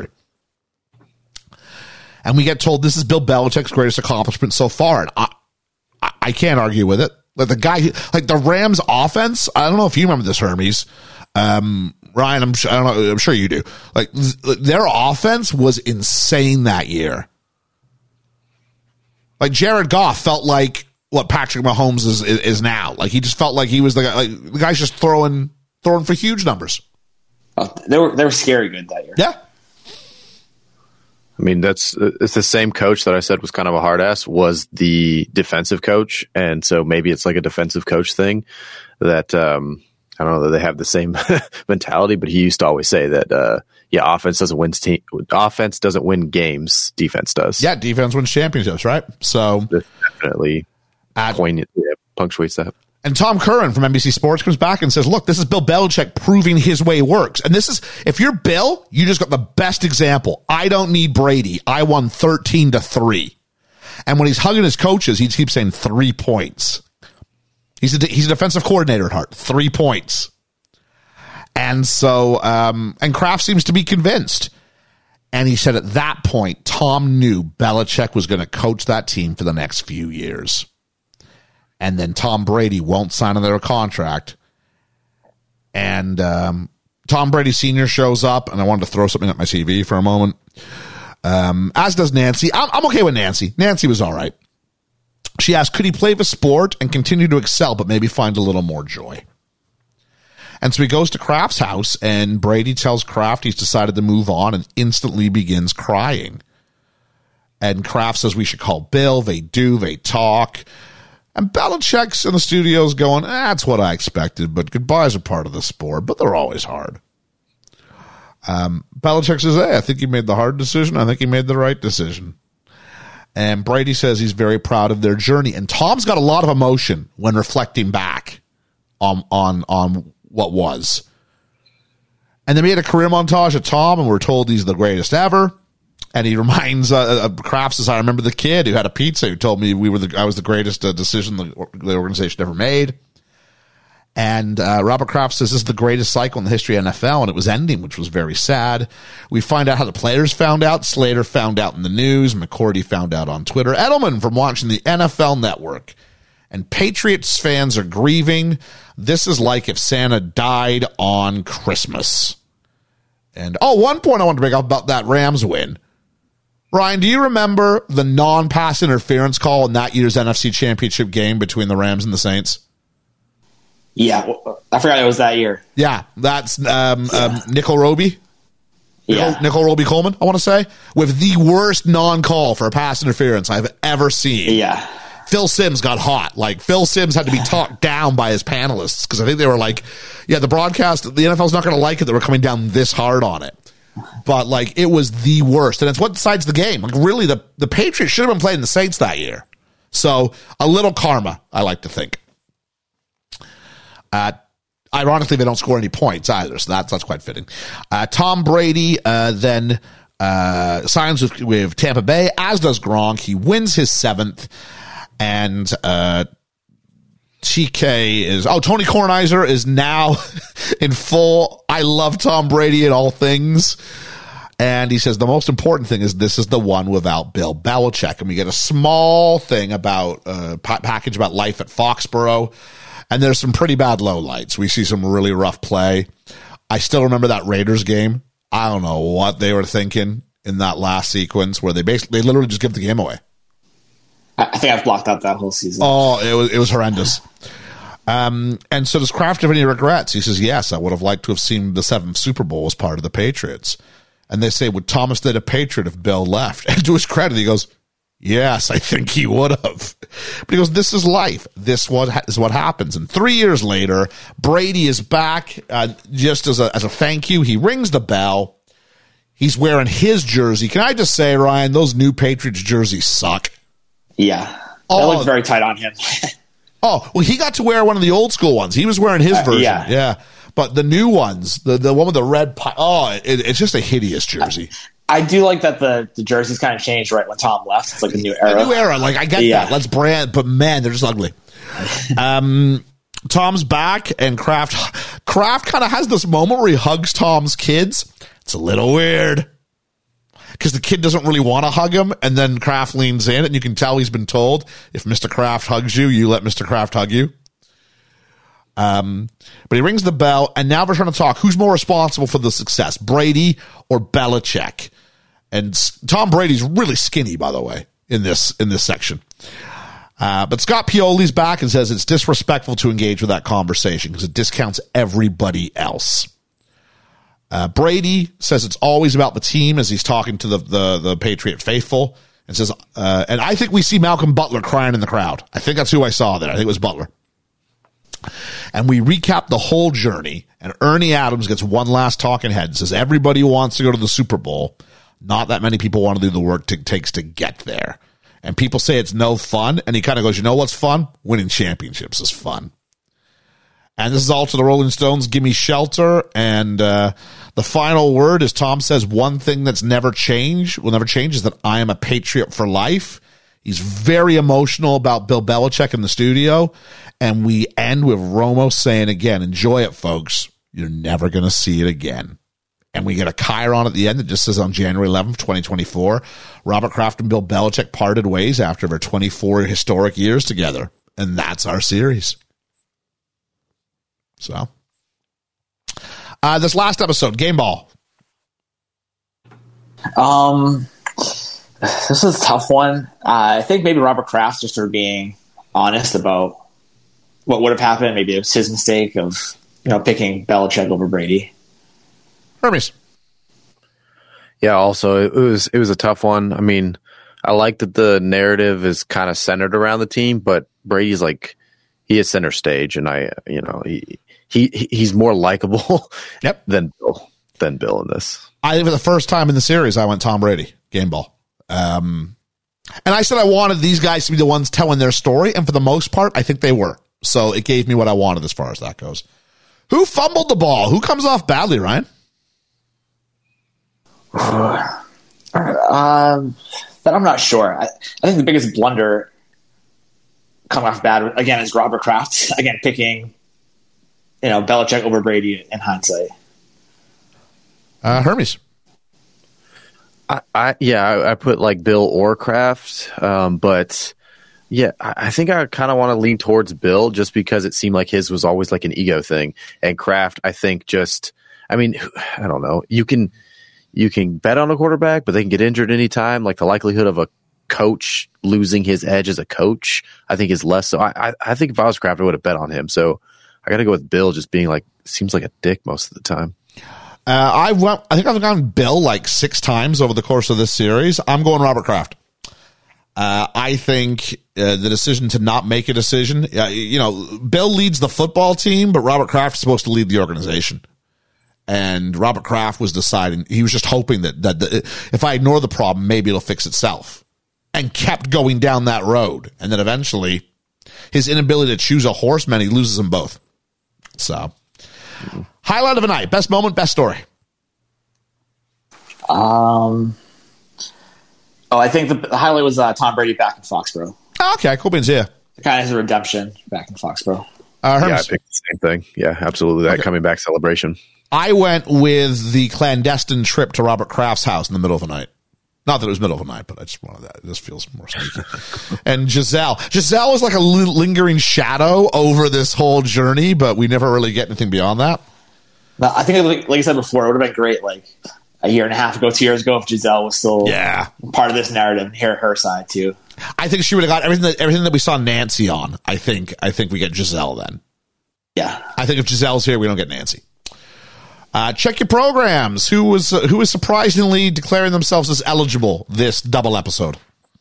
And we get told this is Bill Belichick's greatest accomplishment so far, and I can't argue with it. Like the guy, like the Rams offense, I don't know if you remember this, Hermes. Ryan, I'm sure you do. Like their offense was insane that year. Like Jared Goff felt like what Patrick Mahomes is now. Like he just felt like he was the guy. Like the guy's just throwing for huge numbers. Oh, they were scary good that year. Yeah. I mean, it's the same coach that I said was kind of a hard ass was the defensive coach. And so maybe it's like a defensive coach thing that, I don't know that they have the same mentality, but he used to always say that, offense doesn't win games. Defense does. Yeah. Defense wins championships, right? So this definitely punctuates that. And Tom Curran from NBC Sports comes back and says, look, this is Bill Belichick proving his way works. And this is, if you're Bill, you just got the best example. I don't need Brady. I won 13-3. And when he's hugging his coaches, he keeps saying 3 points. He's a defensive coordinator at heart. 3 points. And so, and Kraft seems to be convinced. And he said at that point, Tom knew Belichick was going to coach that team for the next few years. And then Tom Brady won't sign another contract. And Tom Brady Sr. shows up, and I wanted to throw something at my TV for a moment. As does Nancy. I'm okay with Nancy. Nancy was all right. She asked, could he play the sport and continue to excel, but maybe find a little more joy? And so he goes to Kraft's house, and Brady tells Kraft he's decided to move on and instantly begins crying. And Kraft says we should call Bill. They do. They talk. And Belichick's in the studios going, that's what I expected, but goodbyes are part of the sport, but they're always hard. Belichick says, hey, I think he made the hard decision. I think he made the right decision. And Brady says he's very proud of their journey. And Tom's got a lot of emotion when reflecting back on what was. And then we had a career montage of Tom, and we're told he's the greatest ever. And he reminds Kraft says, I remember the kid who had a pizza who told me I was the greatest decision the organization ever made. And Robert Kraft says this is the greatest cycle in the history of NFL, and it was ending, which was very sad. We find out how the players found out. Slater found out in the news. McCourty found out on Twitter. Edelman from watching the NFL Network and Patriots fans are grieving. This is like if Santa died on Christmas. And, one point I want to bring up about that Rams win. Ryan, do you remember the non-pass interference call in that year's NFC Championship game between the Rams and the Saints? Yeah, I forgot it was that year. Yeah, that's Nickel Roby. Nickel Roby Coleman, I want to say, with the worst non-call for a pass interference I've ever seen. Yeah. Phil Simms got hot. Like, Phil Simms had to be talked down by his panelists because I think they were like, yeah, the broadcast, the NFL's not going to like it that we're coming down this hard on it. But, like, it was the worst. And it's what decides the game. Like, really, the Patriots should have been playing the Saints that year. So, a little karma, I like to think. Ironically, they don't score any points either, so that's quite fitting. Tom Brady then signs with Tampa Bay, as does Gronk. He wins his 7th, and TK is... Tony Kornheiser is now in full, I love Tom Brady in all things. And he says the most important thing is this is the one without Bill Belichick. And we get a small thing about package about life at Foxborough. And there's some pretty bad lowlights. We see some really rough play. I still remember that Raiders game. I don't know what they were thinking in that last sequence where they literally just give the game away. I think I've blocked out that whole season. It was horrendous. And so does Kraft have any regrets? He says, yes, I would have liked to have seen the 7th Super Bowl as part of the Patriots. And they say, would Thomas did a Patriot if Bill left? And to his credit, he goes, yes, I think he would have. But he goes, this is life. This is what happens. And 3 years later, Brady is back just as a thank you. He rings the bell. He's wearing his jersey. Can I just say, Ryan, those new Patriots jerseys suck. Yeah. That looked very tight on him. Well, he got to wear one of the old school ones. He was wearing his version. Yeah. But the new ones, the one with the red it's just a hideous jersey. I do like that the jerseys kind of changed right when Tom left. It's like a new era. A new era. Like, I get that. Let's brand, but man, they're just ugly. Tom's back, and Kraft kind of has this moment where he hugs Tom's kids. It's a little weird because the kid doesn't really want to hug him, and then Kraft leans in, and you can tell he's been told, if Mr. Kraft hugs you, you let Mr. Kraft hug you. But he rings the bell, and now we're trying to talk. Who's more responsible for the success, Brady or Belichick? And Tom Brady's really skinny, by the way, in this section. But Scott Pioli's back and says it's disrespectful to engage with that conversation because it discounts everybody else. Brady says it's always about the team as he's talking to the Patriot faithful, and says, and I think we see Malcolm Butler crying in the crowd. I think that's who I saw there. I think it was Butler. And we recap the whole journey, and Ernie Adams gets one last talking head and says everybody wants to go to the Super Bowl. Not that many people want to do the work it takes to get there. And people say it's no fun, and he kind of goes, you know what's fun? Winning championships is fun. And this is all to the Rolling Stones, Gimme Shelter. And the final word is Tom says one thing that's will never change is that I am a Patriot for life. He's very emotional about Bill Belichick in the studio. And we end with Romo saying again, enjoy it, folks. You're never going to see it again. And we get a chyron at the end that just says on January 11th, 2024, Robert Kraft and Bill Belichick parted ways after their 24 historic years together. And that's our series. So, this last episode, Game Ball. This is a tough one. I think maybe Robert Kraft just for being honest about what would have happened. Maybe it was his mistake of picking Belichick over Brady. Hermes. Yeah, also it was a tough one. I mean, I like that the narrative is kind of centered around the team, but Brady's like he is center stage, and he's more likable than Bill in this. I think for the first time in the series, I went Tom Brady, Game Ball. And I said I wanted these guys to be the ones telling their story, and for the most part, I think they were. So it gave me what I wanted as far as that goes. Who fumbled the ball? Who comes off badly, Ryan? That I'm not sure. I think the biggest blunder coming off bad again is Robert Kraft again picking Belichick over Brady in hindsight. Hermes. I put like Bill or Kraft, but Yeah, I think I kind of want to lean towards Bill just because it seemed like his was always like an ego thing. And Kraft, I think I don't know. You can bet on a quarterback, but they can get injured anytime. Like the likelihood of a coach losing his edge as a coach, I think is less. So I think if I was Kraft, I would have bet on him. So I got to go with Bill just being like, seems like a dick most of the time. I think I've gone Bill like 6 times over the course of this series. I'm going Robert Kraft. I think the decision to not make a decision, Bill leads the football team, but Robert Kraft is supposed to lead the organization. And Robert Kraft was deciding, he was just hoping that if I ignore the problem, maybe it'll fix itself. And kept going down that road. And then eventually, his inability to choose a horse meant he loses them both. So, highlight of the night, best moment, best story. I think the highlight was Tom Brady back in Foxborough. Oh, okay, cool beans, yeah. Kind of his redemption back in Foxborough. Yeah, I picked the same thing. Yeah, absolutely. That coming back celebration. I went with the clandestine trip to Robert Kraft's house in the middle of the night. Not that it was middle of the night, but I just wanted that. It just feels more sneaky. And Giselle was like a lingering shadow over this whole journey, but we never really get anything beyond that. No, I think, like I said before, it would have been great, like a year and a half ago, 2 years ago, if Giselle was still part of this narrative and hear her side too. I think she would have got everything that we saw Nancy on. I think we get Giselle then. Yeah, I think if Giselle's here, we don't get Nancy. Check your programs. Who was surprisingly declaring themselves as eligible this double episode?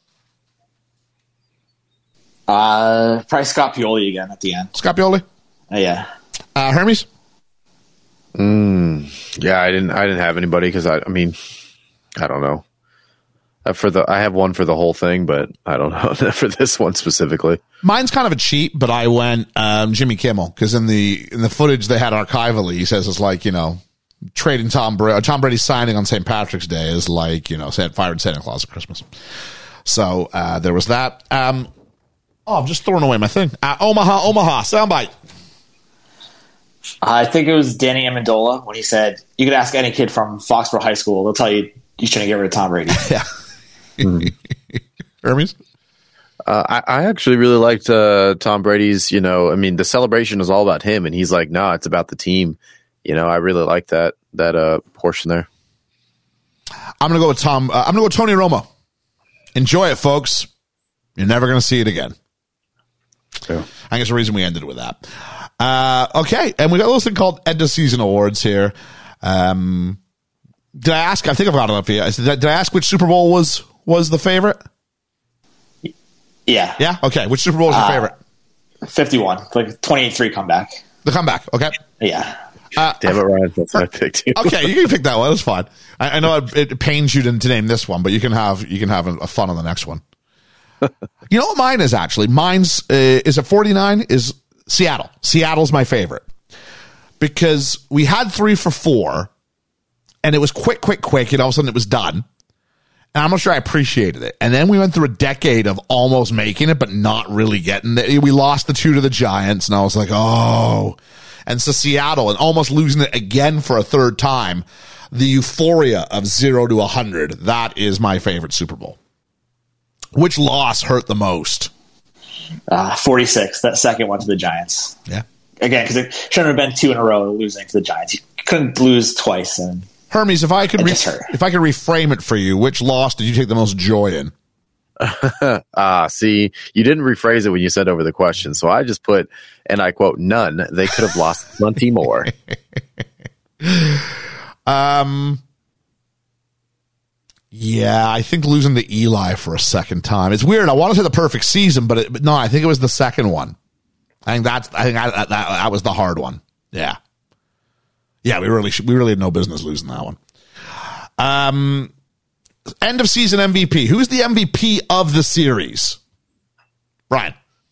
Probably Scott Pioli again at the end. Scott Pioli? Yeah. Hermes? Yeah, I didn't have anybody because I don't know. I have one for the whole thing, but I don't know for this one specifically. Mine's kind of a cheat, but I went Jimmy Kimmel because in the footage they had archivally, he says it's like, trading Tom Brady signing on St. Patrick's Day is like, fired Santa Claus at Christmas. So there was that. I'm just throwing away my thing. Omaha soundbite. I think it was Danny Amendola when he said, "You could ask any kid from Foxborough High School; they'll tell you shouldn't get rid of Tom Brady." Yeah. Hermes? I actually really liked Tom Brady's, the celebration is all about him, and he's like, no, it's about the team. I really like that portion there. I'm going to go with I'm going to go with Tony Romo. Enjoy it, folks. You're never going to see it again. Yeah. I think it's the reason we ended with that. Okay, and we got a little thing called End of Season Awards here. Did I ask? I think I've got it up here. Did I ask which Super Bowl was the favorite? Yeah. Yeah? Okay. Which Super Bowl was your favorite? 51. Like 28-3 comeback. The comeback. Okay. Yeah. Damn it, Ryan. That's what I picked. Okay, you can pick that one. That's fine. I know it pains you to name this one, but you can have a fun on the next one. You know what mine is actually? Mine's is it 49? Is Seattle. Seattle's my favorite. Because we had 3 for 4. And it was quick, and all of a sudden it was done. And I'm not sure I appreciated it. And then we went through a decade of almost making it, but not really getting it. We lost the 2 to the Giants, and I was like, oh. And so Seattle, and almost losing it again for a third time, the euphoria of 0 to 100, that is my favorite Super Bowl. Which loss hurt the most? 46, that second one to the Giants. Yeah. Again, because it shouldn't have been 2 in a row losing to the Giants. You couldn't lose twice, and Hermes, if I could reframe it for you, which loss did you take the most joy in? See, you didn't rephrase it when you sent over the question, so I just put, and I quote, none. They could have lost plenty more. Yeah, I think losing to Eli for a second time. It's weird. I want to say the perfect season, but no, I think it was the second one. I think that was the hard one. Yeah. Yeah, we really had no business losing that one. End of season MVP. Who's the MVP of the series? Brian.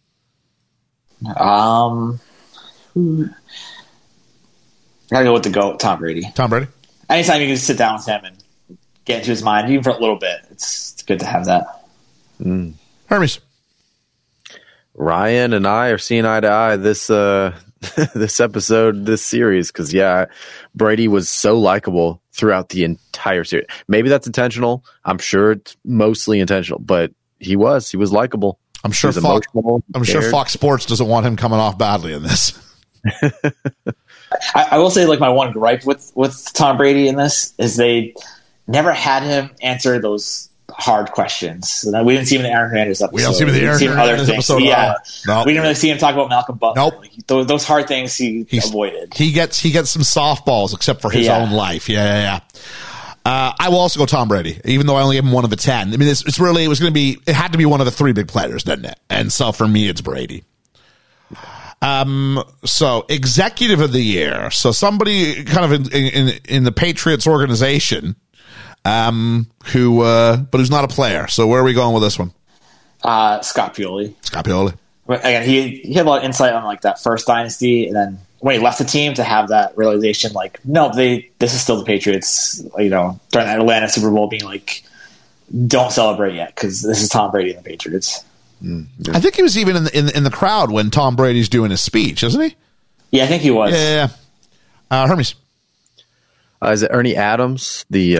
Gotta go with the GOAT, Tom Brady. Tom Brady? Anytime you can sit down with him and get into his mind, even for a little bit, it's good to have that. Hermes. Ryan and I are seeing eye to eye this this episode, this series, because Brady was so likable throughout the entire series. Maybe that's intentional. I'm sure it's mostly intentional, but he was likable. I'm sure Fox Sports doesn't want him coming off badly in this. I will say, like, my one gripe with Tom Brady in this is they never had him answer those hard questions. We didn't see him in the Aaron Hernandez episode. We don't see him in the Aaron Hernandez episode. Yeah, nope. We didn't really see him talk about Malcolm Butler. Nope. Like, those hard things he avoided. He gets some softballs, except for his own life. Yeah. I will also go Tom Brady, even though I only gave him 1 of the 10. I mean, it had to be one of the 3 big players, didn't it? And so for me, it's Brady. So executive of the year. So somebody kind of in the Patriots organization, but who's not a player. So where are we going with this one? Scott Pioli. Scott Pioli. Again, he had a lot of insight on like that first dynasty, and then when he left the team to have that realization, like, no, this is still the Patriots. You know, during that Atlanta Super Bowl, being like, don't celebrate yet because this is Tom Brady and the Patriots. I think he was even in the crowd when Tom Brady's doing his speech, isn't he? Yeah, I think he was. Yeah. Hermes. Is it Ernie Adams? The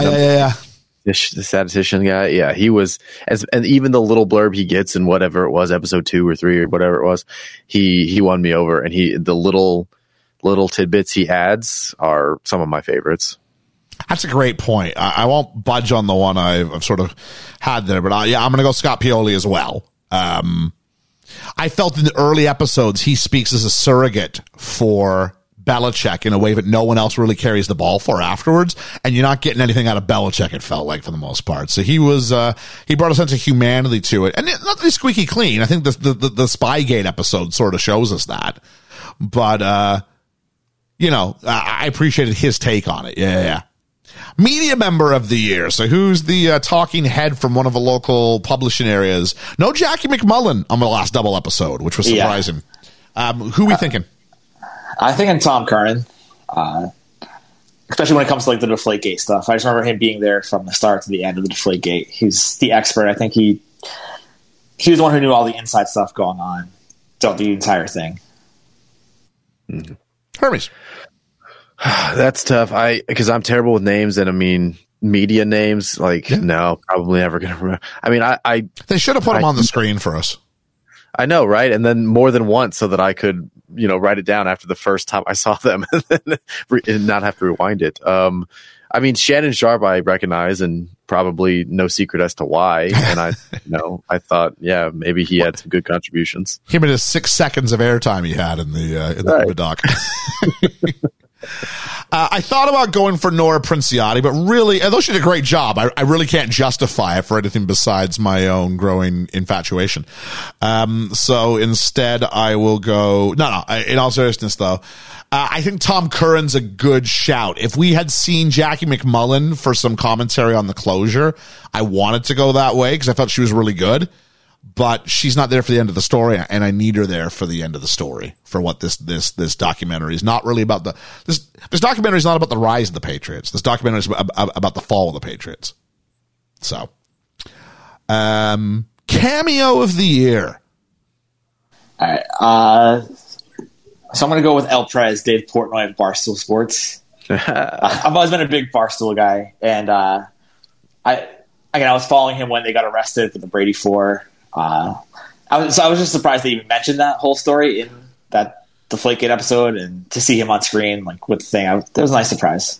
statistician guy. Yeah, he was, and even the little blurb he gets in whatever it was, episode 2 or 3 or whatever it was, he won me over. And the little tidbits he adds are some of my favorites. That's a great point. I won't budge on the one I've sort of had there, but I'm going to go Scott Pioli as well. I felt in the early episodes he speaks as a surrogate for Belichick in a way that no one else really carries the ball for afterwards, and you're not getting anything out of Belichick, it felt like, for the most part. So he brought a sense of humanity to it, and not that he's squeaky clean. I think the Spygate episode sort of shows us that, but I appreciated his take on it. Yeah. Media member of the year. So who's the talking head from one of the local publishing areas? No Jackie McMullen on the last double episode, which was surprising. Who are we thinking? I think Tom Curran, especially when it comes to like the Deflategate stuff. I just remember him being there from the start to the end of the Deflategate. He's the expert. I think he was the one who knew all the inside stuff going on throughout the entire thing. Mm-hmm. Hermes. That's tough. Because I'm terrible with names, and I mean media names. No, probably never gonna remember. I mean, they should have put them on the screen for us. I know, right? And then more than once, so that I could, write it down after the first time I saw them, and not have to rewind it. I mean, Shannon Sharp I recognize, and probably no secret as to why. And I thought, maybe he had some good contributions. Him and his 6 seconds of airtime he had in the doc. I thought about going for Nora Princiotti, but really, although she did a great job, I really can't justify it for anything besides my own growing infatuation. So instead, I will go. No. In all seriousness, though, I think Tom Curran's a good shout. If we had seen Jackie McMullen for some commentary on The Closure, I wanted to go that way because I felt she was really good. But she's not there for the end of the story, and I need her there for the end of the story, for what this documentary is not really about. This documentary is not about the rise of the Patriots. This documentary is about the fall of the Patriots. So, cameo of the year. All right. So I'm going to go with El Prez, Dave Portnoy of Barstool Sports. I've always been a big Barstool guy, and I was following him when they got arrested for the Brady 4. I was just surprised they even mentioned that whole story in that Deflategate episode, and to see him on screen with the thing, that was a nice surprise.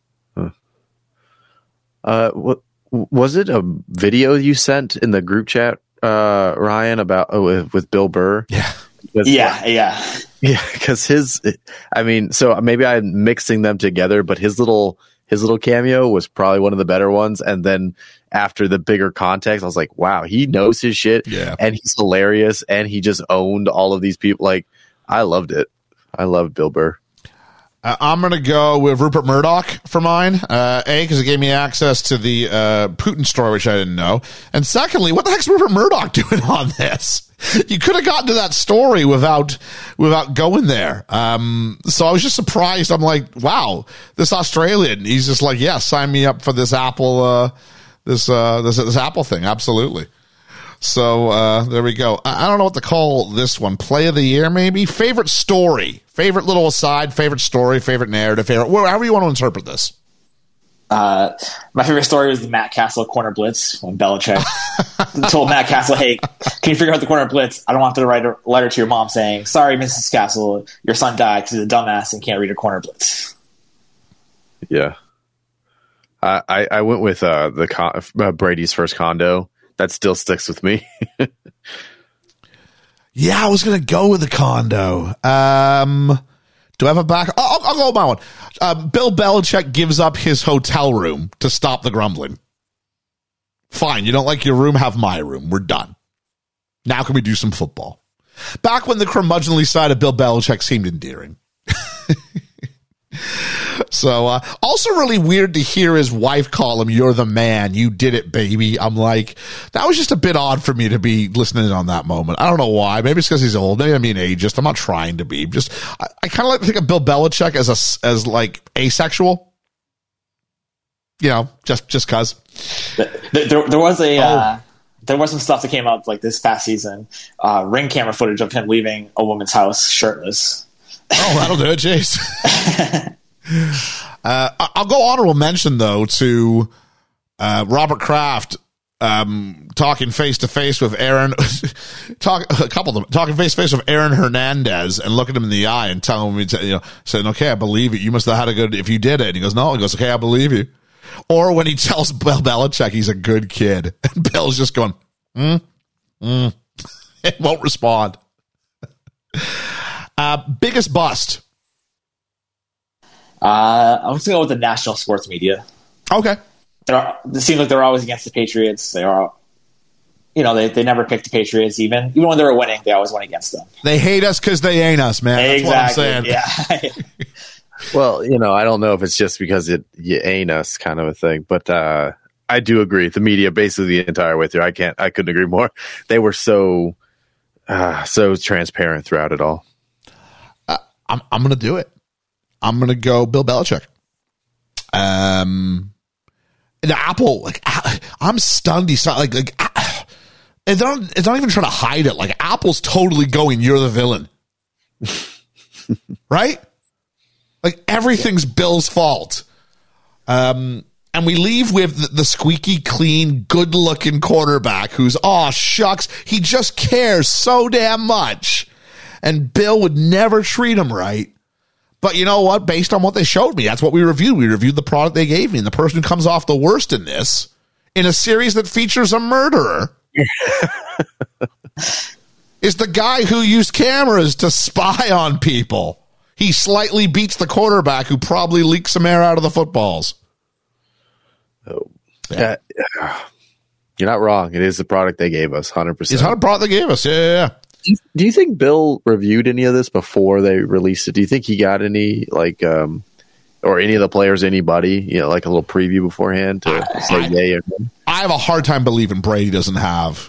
What was it? A video you sent in the group chat, Ryan, about with Bill Burr? Yeah. Yeah, because so maybe I'm mixing them together, but his little cameo was probably one of the better ones. And then after the bigger context, I was like, wow, he knows his shit. Yeah. And he's hilarious. And he just owned all of these people. I loved it. I loved Bill Burr. I'm going to go with Rupert Murdoch for mine. Because it gave me access to the Putin story, which I didn't know. And secondly, what the heck's Rupert Murdoch doing on this? You could have gotten to that story without going there. So I was just surprised. I'm like, wow, this Australian, he's just like, yeah, sign me up for this Apple, this Apple thing. Absolutely. So, there we go. I don't know what to call this one. Play of the year, maybe? Favorite story. Favorite little aside, favorite story, favorite narrative, however you want to interpret this. My favorite story was the Matt Castle corner blitz when Belichick told Matt Castle, "Hey, can you figure out the corner blitz? I don't want to write a letter to your mom saying, 'Sorry, Mrs. Castle, your son died because he's a dumbass and can't read a corner blitz.'" Yeah. I went with Brady's first condo. That still sticks with me. Yeah, I was going to go with the condo. Do I have a back? I'll go with my one. Bill Belichick gives up his hotel room to stop the grumbling. Fine, you don't like your room? Have my room. We're done. Now can we do some football? Back when the curmudgeonly side of Bill Belichick seemed endearing. So, also really weird to hear his wife call him, "You're the man. You did it, baby." I'm like, that was just a bit odd for me to be listening on that moment. I don't know why. Maybe it's because he's old. Maybe I'm being ageist. I'm not trying to be. Just, I kind of like to think of Bill Belichick as like asexual. You know, just cause. There was there was some stuff that came up like this past season. Ring camera footage of him leaving a woman's house shirtless. Oh, that'll do it, jeez. I'll go honorable mention though to Robert Kraft talking face to face with Aaron. Talking face to face with Aaron Hernandez and looking him in the eye and telling him, saying, "Okay, I believe you. You must have had a good if you did it." And he goes, "No." He goes, "Okay, I believe you." Or when he tells Bill Belichick he's a good kid, and Bill's just going, and won't respond. Biggest bust. I'm just going to go with the national sports media. Okay. It seems like they're always against the Patriots. They are, they never picked the Patriots even when they were winning. They always went against them. They hate us because they ain't us, man. Exactly. That's what I'm saying. Yeah. Well, I don't know if it's just because you ain't us kind of a thing, but I do agree. The media basically the entire way through. I couldn't agree more. They were so transparent throughout it all. I'm going to do it. I'm going to go Bill Belichick. The Apple, I'm stunned. He's not they're not even trying to hide it. Like, Apple's totally going, "You're the villain." Right? Like, everything's Bill's fault. And we leave with the squeaky clean, good looking quarterback who's, oh, shucks, he just cares so damn much. And Bill would never treat him right. But you know what? Based on what they showed me, that's what we reviewed. We reviewed the product they gave me. And the person who comes off the worst in this, in a series that features a murderer, is the guy who used cameras to spy on people. He slightly beats the quarterback who probably leaks some air out of the footballs. Oh, yeah. You're not wrong. It is the product they gave us, 100%. It's not a product they gave us. Yeah. Do you think Bill reviewed any of this before they released it? Do you think he got any, or any of the players, anybody, like a little preview beforehand to say yay or no? I have a hard time believing Brady doesn't have.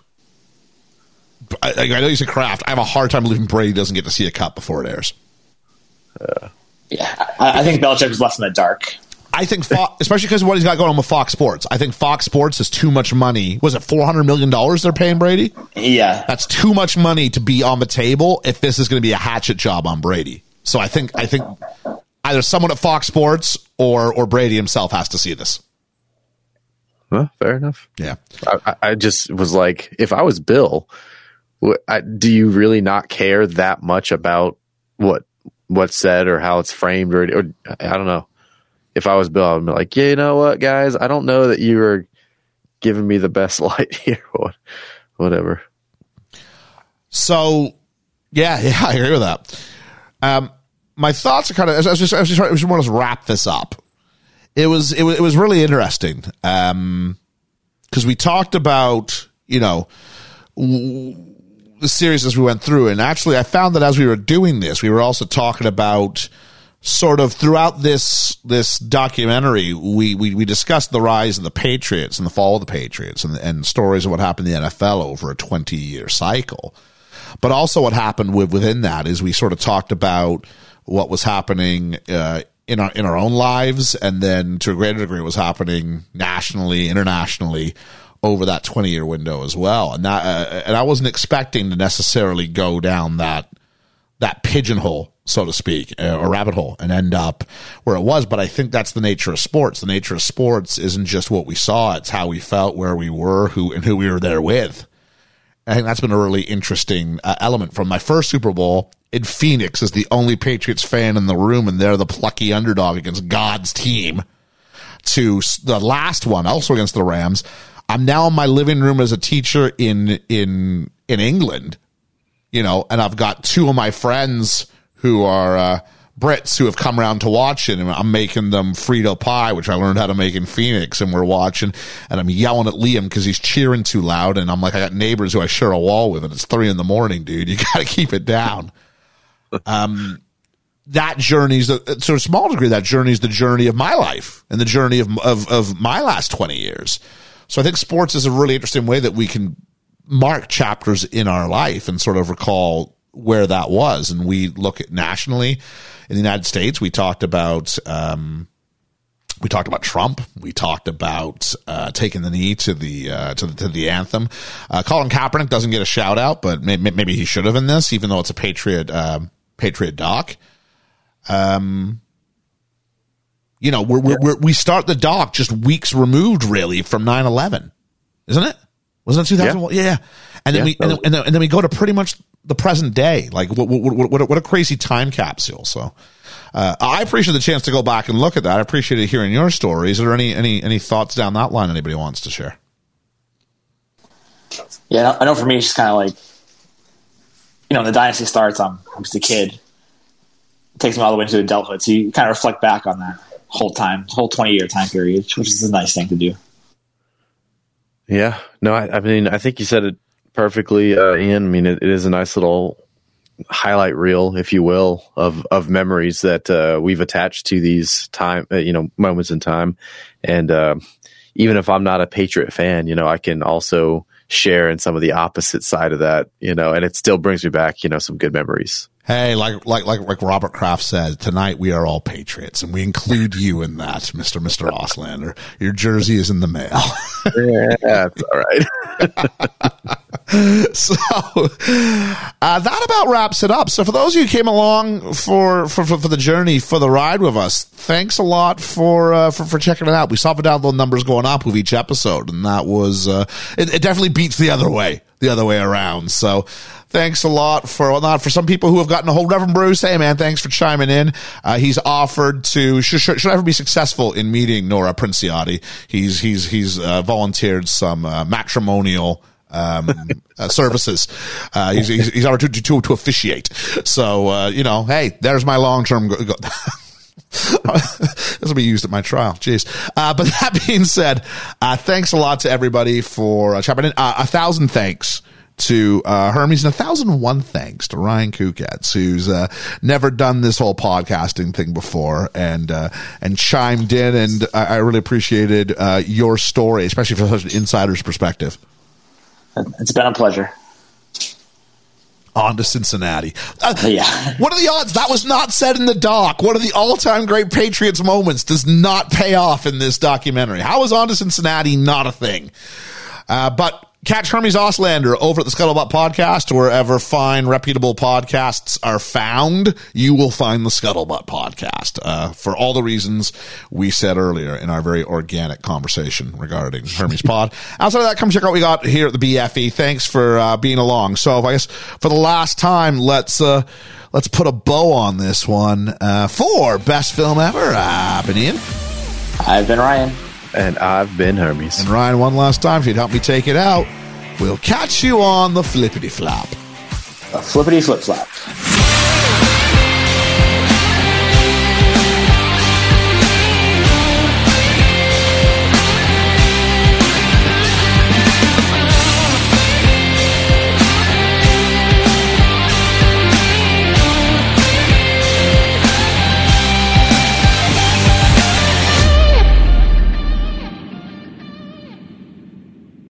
I know he's a Kraft. I have a hard time believing Brady doesn't get to see a cut before it airs. Yeah, I think Belichick was left in the dark. I think, especially because of what he's got going on with Fox Sports. I think Fox Sports is too much money. Was it $400 million they're paying Brady? Yeah. That's too much money to be on the table if this is going to be a hatchet job on Brady. So I think either someone at Fox Sports or Brady himself has to see this. Well, fair enough. Yeah. I just was like, if I was Bill, do you really not care that much about what's said or how it's framed or I don't know. If I was Bill, I'd be like, yeah, you know what, guys? I don't know that you were giving me the best light here or whatever. So, yeah, I agree with that. My thoughts are kind of, I just want to wrap this up. It was really interesting because we talked about, the series as we went through. And actually, I found that as we were doing this, we were also talking about sort of throughout this documentary, we discussed the rise of the Patriots and the fall of the Patriots and stories of what happened in the NFL over a 20-year cycle. But also what happened within that is we sort of talked about what was happening in our own lives, and then to a greater degree, what was happening nationally, internationally over that 20-year window as well. And that and I wasn't expecting to necessarily go down that that pigeonhole, so to speak, or rabbit hole, and end up where it was. But I think that's the nature of sports. The nature of sports isn't just what we saw; it's how we felt, where we were, who we were there with. I think that's been a really interesting element. From my first Super Bowl in Phoenix as the only Patriots fan in the room, and they're the plucky underdog against God's team, to the last one, also against the Rams. I'm now in my living room as a teacher in England, you know, and I've got two of my friends who are Brits who have come around to watch it, and I'm making them Frito pie, which I learned how to make in Phoenix, and we're watching, and I'm yelling at Liam because he's cheering too loud, and I'm like, I got neighbors who I share a wall with, and it's 3 a.m, dude. You got to keep it down. That journey's, to a small degree, that journey's the journey of my life and the journey of my last 20 years. So I think sports is a really interesting way that we can mark chapters in our life and sort of recall where that was. And we look at nationally in the United States, we talked about Trump. We talked about taking the knee to the anthem. Colin Kaepernick doesn't get a shout out, but maybe he should have in this, even though it's a Patriot doc. You know, we start the doc just weeks removed, really, from 9/11, isn't it? Wasn't it 2001? Yeah. And then then we go to pretty much the present day. Like, what a crazy time capsule. So, I appreciate the chance to go back and look at that. I appreciated hearing your stories. Are there any thoughts down that line anybody wants to share? Yeah, I know for me, it's just kind of like, you know, when the dynasty starts, I'm just a kid. It takes me all the way into adulthood. So you kind of reflect back on that whole 20-year time period, which is a nice thing to do. Yeah. No, I mean, I think you said it perfectly, Ian. I mean, it is a nice little highlight reel, if you will, of memories that we've attached to these moments in time. And even if I'm not a Patriot fan, you know, I can also share in some of the opposite side of that, you know, and it still brings me back, you know, some good memories. Hey, like Robert Kraft said, tonight we are all Patriots, and we include you in that, Mr. Auslander. Your jersey is in the mail. Yeah, that's all right. So that about wraps it up. So for those of you who came along for the journey, for the ride with us, thanks a lot for checking it out. We saw the download numbers going up with each episode, and that was it definitely beats the other way around. So thanks a lot for some people who have gotten a hold. Reverend Bruce, hey man, thanks for chiming in. He's offered to should ever be successful in meeting Nora Princiotti. He's volunteered some matrimonial services. He's offered to officiate. So you know, hey, there's my long-term this will be used at my trial. Jeez. But that being said, thanks a lot to everybody for chiming in. 1,000 thanks to Hermes, and 1,001 thanks to Ryan Kukatz, who's never done this whole podcasting thing before, and chimed in, and I really appreciated your story, especially from such an insider's perspective. It's been a pleasure. On to Cincinnati. Yeah. What are the odds that was not said in the doc? One of the all-time great Patriots moments does not pay off in this documentary. How is On to Cincinnati not a thing? But catch Hermes Auslander over at the Scuttlebutt Podcast, wherever fine, reputable podcasts are found. You will find the Scuttlebutt Podcast for all the reasons we said earlier in our very organic conversation regarding Hermes Pod. Outside of that, come check out what we got here at the BFE. Thanks for being along. So I guess for the last time, let's put a bow on this one. For Best Film Ever, I've been Ian. I've been Ryan. And I've been Hermes. And Ryan, one last time, if you'd help me take it out, we'll catch you on the flippity flop. The flippity flip flop.